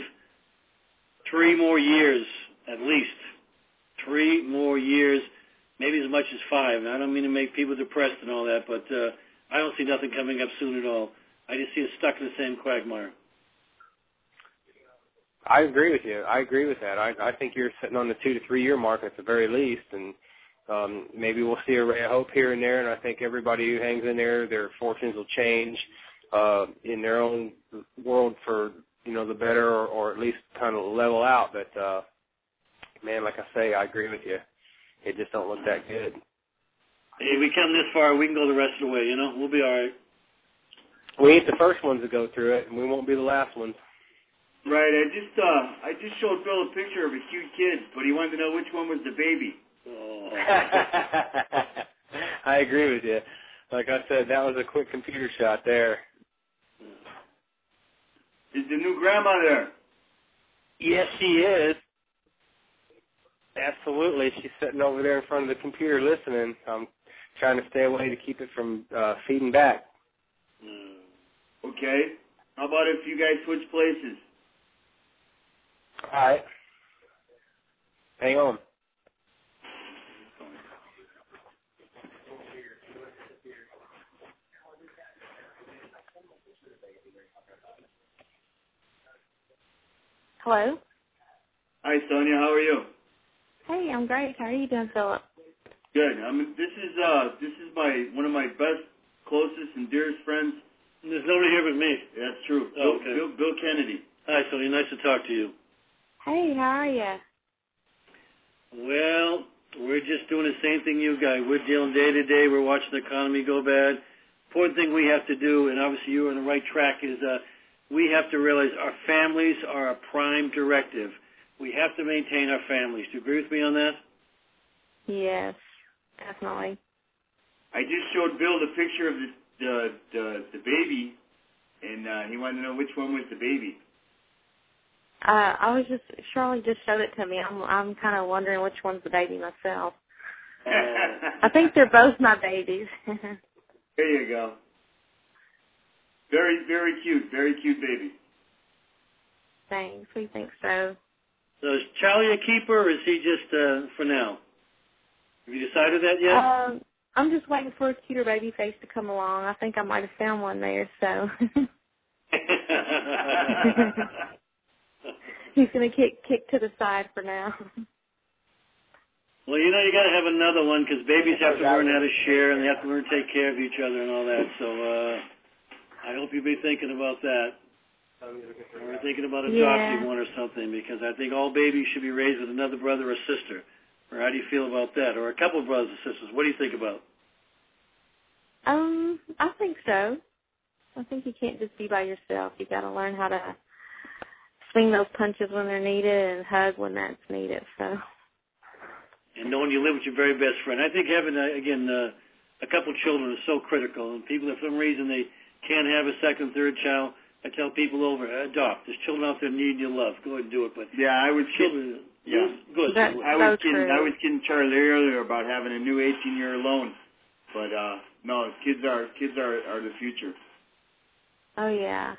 3 more years, at least. 3 more years, maybe as much as 5. And I don't mean to make people depressed and all that, but I don't see nothing coming up soon at all. I just see us stuck in the same quagmire. I agree with you. I agree with that. I think you're sitting on the 2 to 3 year mark at the very least, and maybe we'll see a ray of hope here and there. And I think everybody who hangs in there, their fortunes will change in their own world for the better, or at least kind of level out. But man, like I say, I agree with you. It just don't look that good. Hey, we come this far, we can go the rest of the way. We'll be all right. We ain't the first ones to go through it, and we won't be the last ones. Right. I just showed Bill a picture of a cute kid, but he wanted to know which one was the baby. Oh. I agree with you. Like I said, that was a quick computer shot there. Is the new grandma there? Yes, she is. Absolutely. She's sitting over there in front of the computer listening. I'm trying to stay away to keep it from feeding back. Okay. How about if you guys switch places? All right. Hang on. Hello? Hi, Sonia. How are you? Hey, I'm great. How are you doing, Philip? Good. This is one of my best, closest, and dearest friends. There's nobody here but me. That's true. Oh, okay. Bill Kennedy. Hi, Sonny. Nice to talk to you. Hey, how are you? Well, we're just doing the same thing you guys. We're dealing day to day. We're watching the economy go bad. Important thing we have to do, and obviously you're on the right track, is we have to realize our families are a prime directive. We have to maintain our families. Do you agree with me on that? Yes, definitely. I just showed Bill the picture of the baby, and he wanted to know which one was the baby. Shirley just showed it to me. I'm kind of wondering which one's the baby myself. I think they're both my babies. There you go. Very, very cute. Very cute baby. Thanks. We think so. So is Charlie a keeper, or is he just for now? Have you decided that yet? I'm just waiting for a cuter baby face to come along. I think I might have found one there, so. He's going to kick to the side for now. Well, you got to have another one, because babies have to learn how to share, and they have to learn to take care of each other and all that. So I hope you'll be thinking about that. Or thinking about adopting one or something, because I think all babies should be raised with another brother or sister. Or how do you feel about that? Or a couple of brothers and sisters. What do you think about? I think so. I think you can't just be by yourself. You got to learn how to swing those punches when they're needed and hug when that's needed. So. And knowing you live with your very best friend. I think having a couple children is so critical. And people, if for some reason they can't have a second, third child, I tell people adopt. There's children out there needing your love. Go ahead and do it. But yeah, I was children. Yeah, good. I was kidding Charlie earlier about having a new 18-year loan, but no, kids are the future. Oh yeah.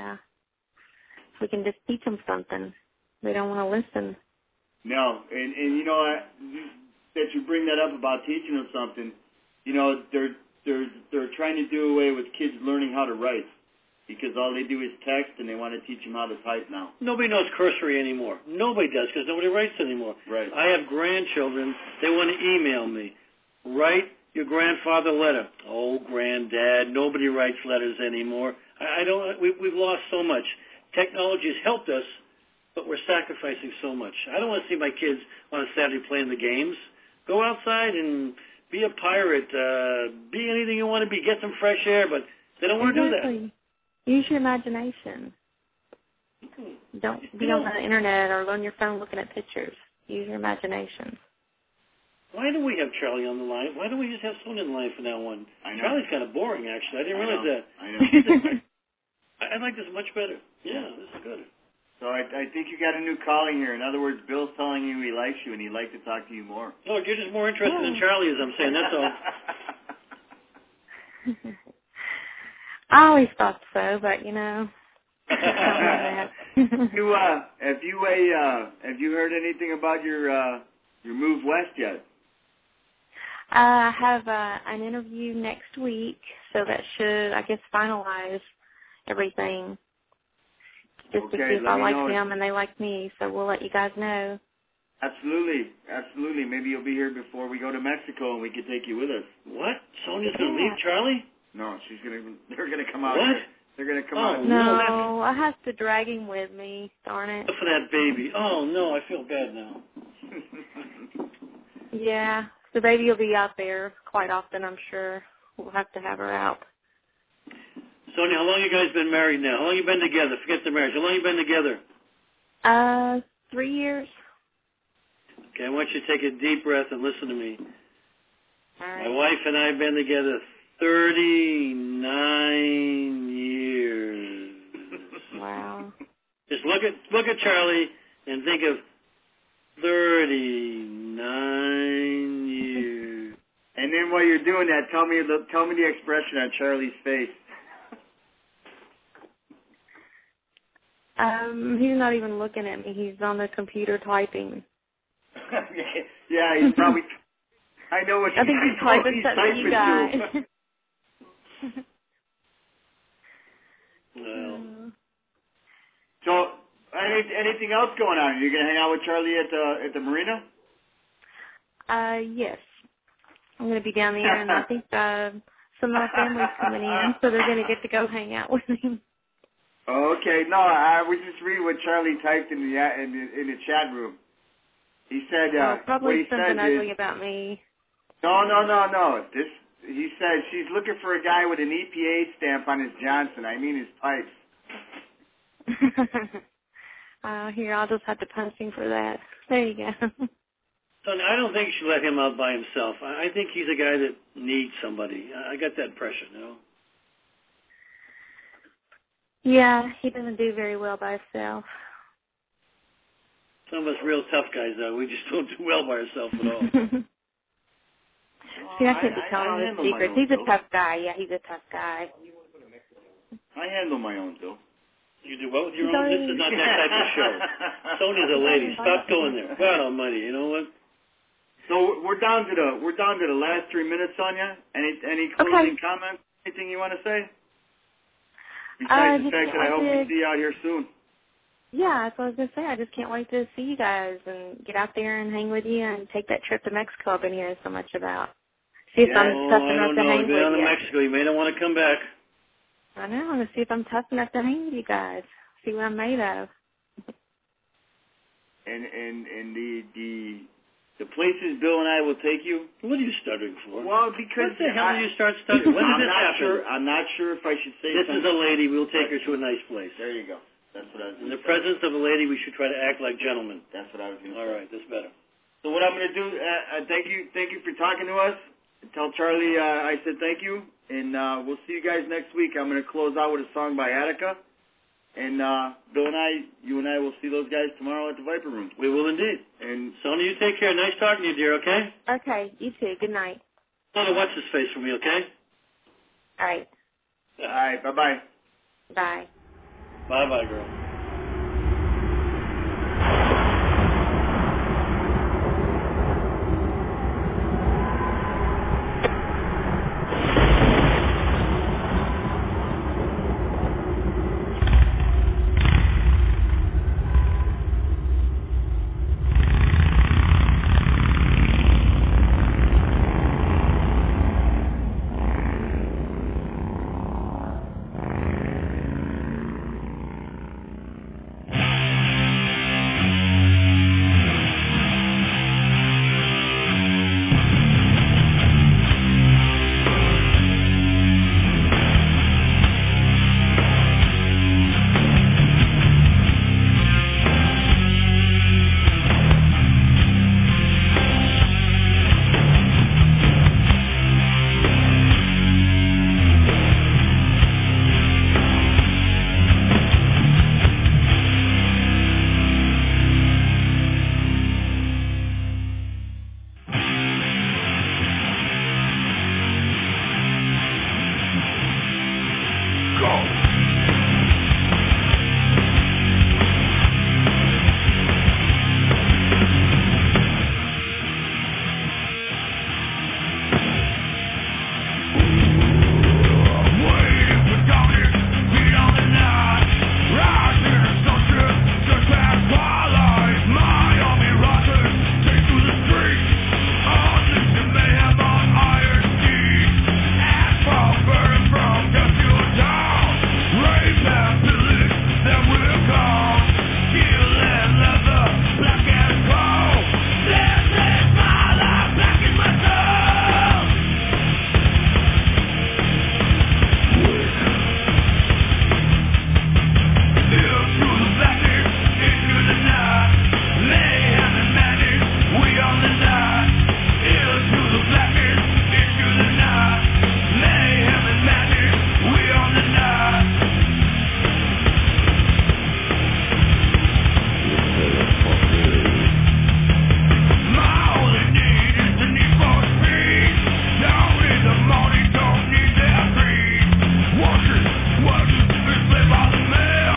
We can just teach them something. They don't want to listen. No, and you know that you bring that up about teaching them something. They're trying to do away with kids learning how to write, because all they do is text, and they want to teach them how to type now. Nobody knows cursory anymore. Nobody does, because nobody writes anymore. Right. I have grandchildren. They want to email me. Write your grandfather a letter. Oh, granddad, nobody writes letters anymore. We've lost so much. Technology has helped us, but we're sacrificing so much. I don't want to see my kids on a Saturday playing the games. Go outside and be a pirate. Be anything you want to be. Get some fresh air, but they don't want to do that. Use your imagination. Don't be on the internet or on your phone looking at pictures. Use your imagination. Why do we have Charlie on the line? Why don't we just have someone in the line for now on? I know. Charlie's kind of boring, actually. I didn't realize that. I know. I like this much better. Yeah, this is good. So I think you got a new calling here. In other words, Bill's telling you he likes you and he'd like to talk to you more. Look, you're just more interested in Charlie, as I'm saying. That's all. I always thought so, but Have you heard anything about your move west yet? I have an interview next week, so that should, I guess, finalize everything. just to see if I like them and they like me. So we'll let you guys know. Absolutely. Maybe you'll be here before we go to Mexico and we can take you with us. What? Sonia's going to leave Charlie? No, they're going to come out. What? They're going to come out. No, I have to drag him with me. Darn it. For that baby. Oh, no, I feel bad now. Yeah, the baby will be out there quite often, I'm sure. We'll have to have her out. Sonia, how long you guys been married now? How long you been together? Forget the marriage. How long you been together? 3 years. Okay, I want you to take a deep breath and listen to me. All right. My wife and I have been together 39 years. Wow. Just look at Charlie and think of 39 years. And then while you're doing that, tell me the expression on Charlie's face. He's not even looking at me. He's on the computer typing. Yeah, he's probably. I know what. I think he's typing something to you guys. Well. So, anything else going on? Are you gonna hang out with Charlie at the marina? Yes. I'm gonna be down there, and I think some of my family's coming in, so they're gonna get to go hang out with him. Okay, no, I was just reading what Charlie typed in the chat room. He said, probably what he something said ugly is, about me. No. He said she's looking for a guy with an EPA stamp on his Johnson. I mean his pipes. Here, I'll just have to punch him for that. There you go. Son, I don't think you should let him out by himself. I think he's a guy that needs somebody. I got that impression, you know. Yeah, he doesn't do very well by himself. Some of us real tough guys, though, we just don't do well by ourselves at all. See, I can't be telling all his secrets. He's a tough guy. Yeah, he's a tough guy. I handle my own, Bill. You do what with your own? This is not that type of show. Sonia's a lady. Stop going there. God almighty, you know what? So we're down to the last 3 minutes, Sonia. Any closing comments? Anything you want to say? Besides the fact that I hope we see you out here soon. Yeah, that's what I was going to say. I just can't wait to see you guys and get out there and hang with you and take that trip to Mexico I've been hearing so much about. See if I'm tough enough to hang with you. You've been to Mexico. You may not want to come back. I know. I'm going to see if I'm tough enough to hang with you guys. See what I'm made of. And the places Bill and I will take you. What are you stuttering for? Well, because what the hell did you start stuttering? When did this happen? I'm not sure if I should say this is a lady. We'll take her to a nice place. There you go. That's what I was. In the presence of a lady, we should try to act like gentlemen. That's what I was going to say. All right, that's better. So what I'm going to do? Thank you for talking to us. Tell Charlie I said thank you, and we'll see you guys next week. I'm going to close out with a song by Attica. And Bill and you and I will see those guys tomorrow at the Viper Room. We will indeed. And Sonia, you take care. Nice talking to you, dear, okay? Okay, you too. Good night. Sonia, watch this face for me, okay? All right. All right, bye-bye. Bye. Bye-bye, girl.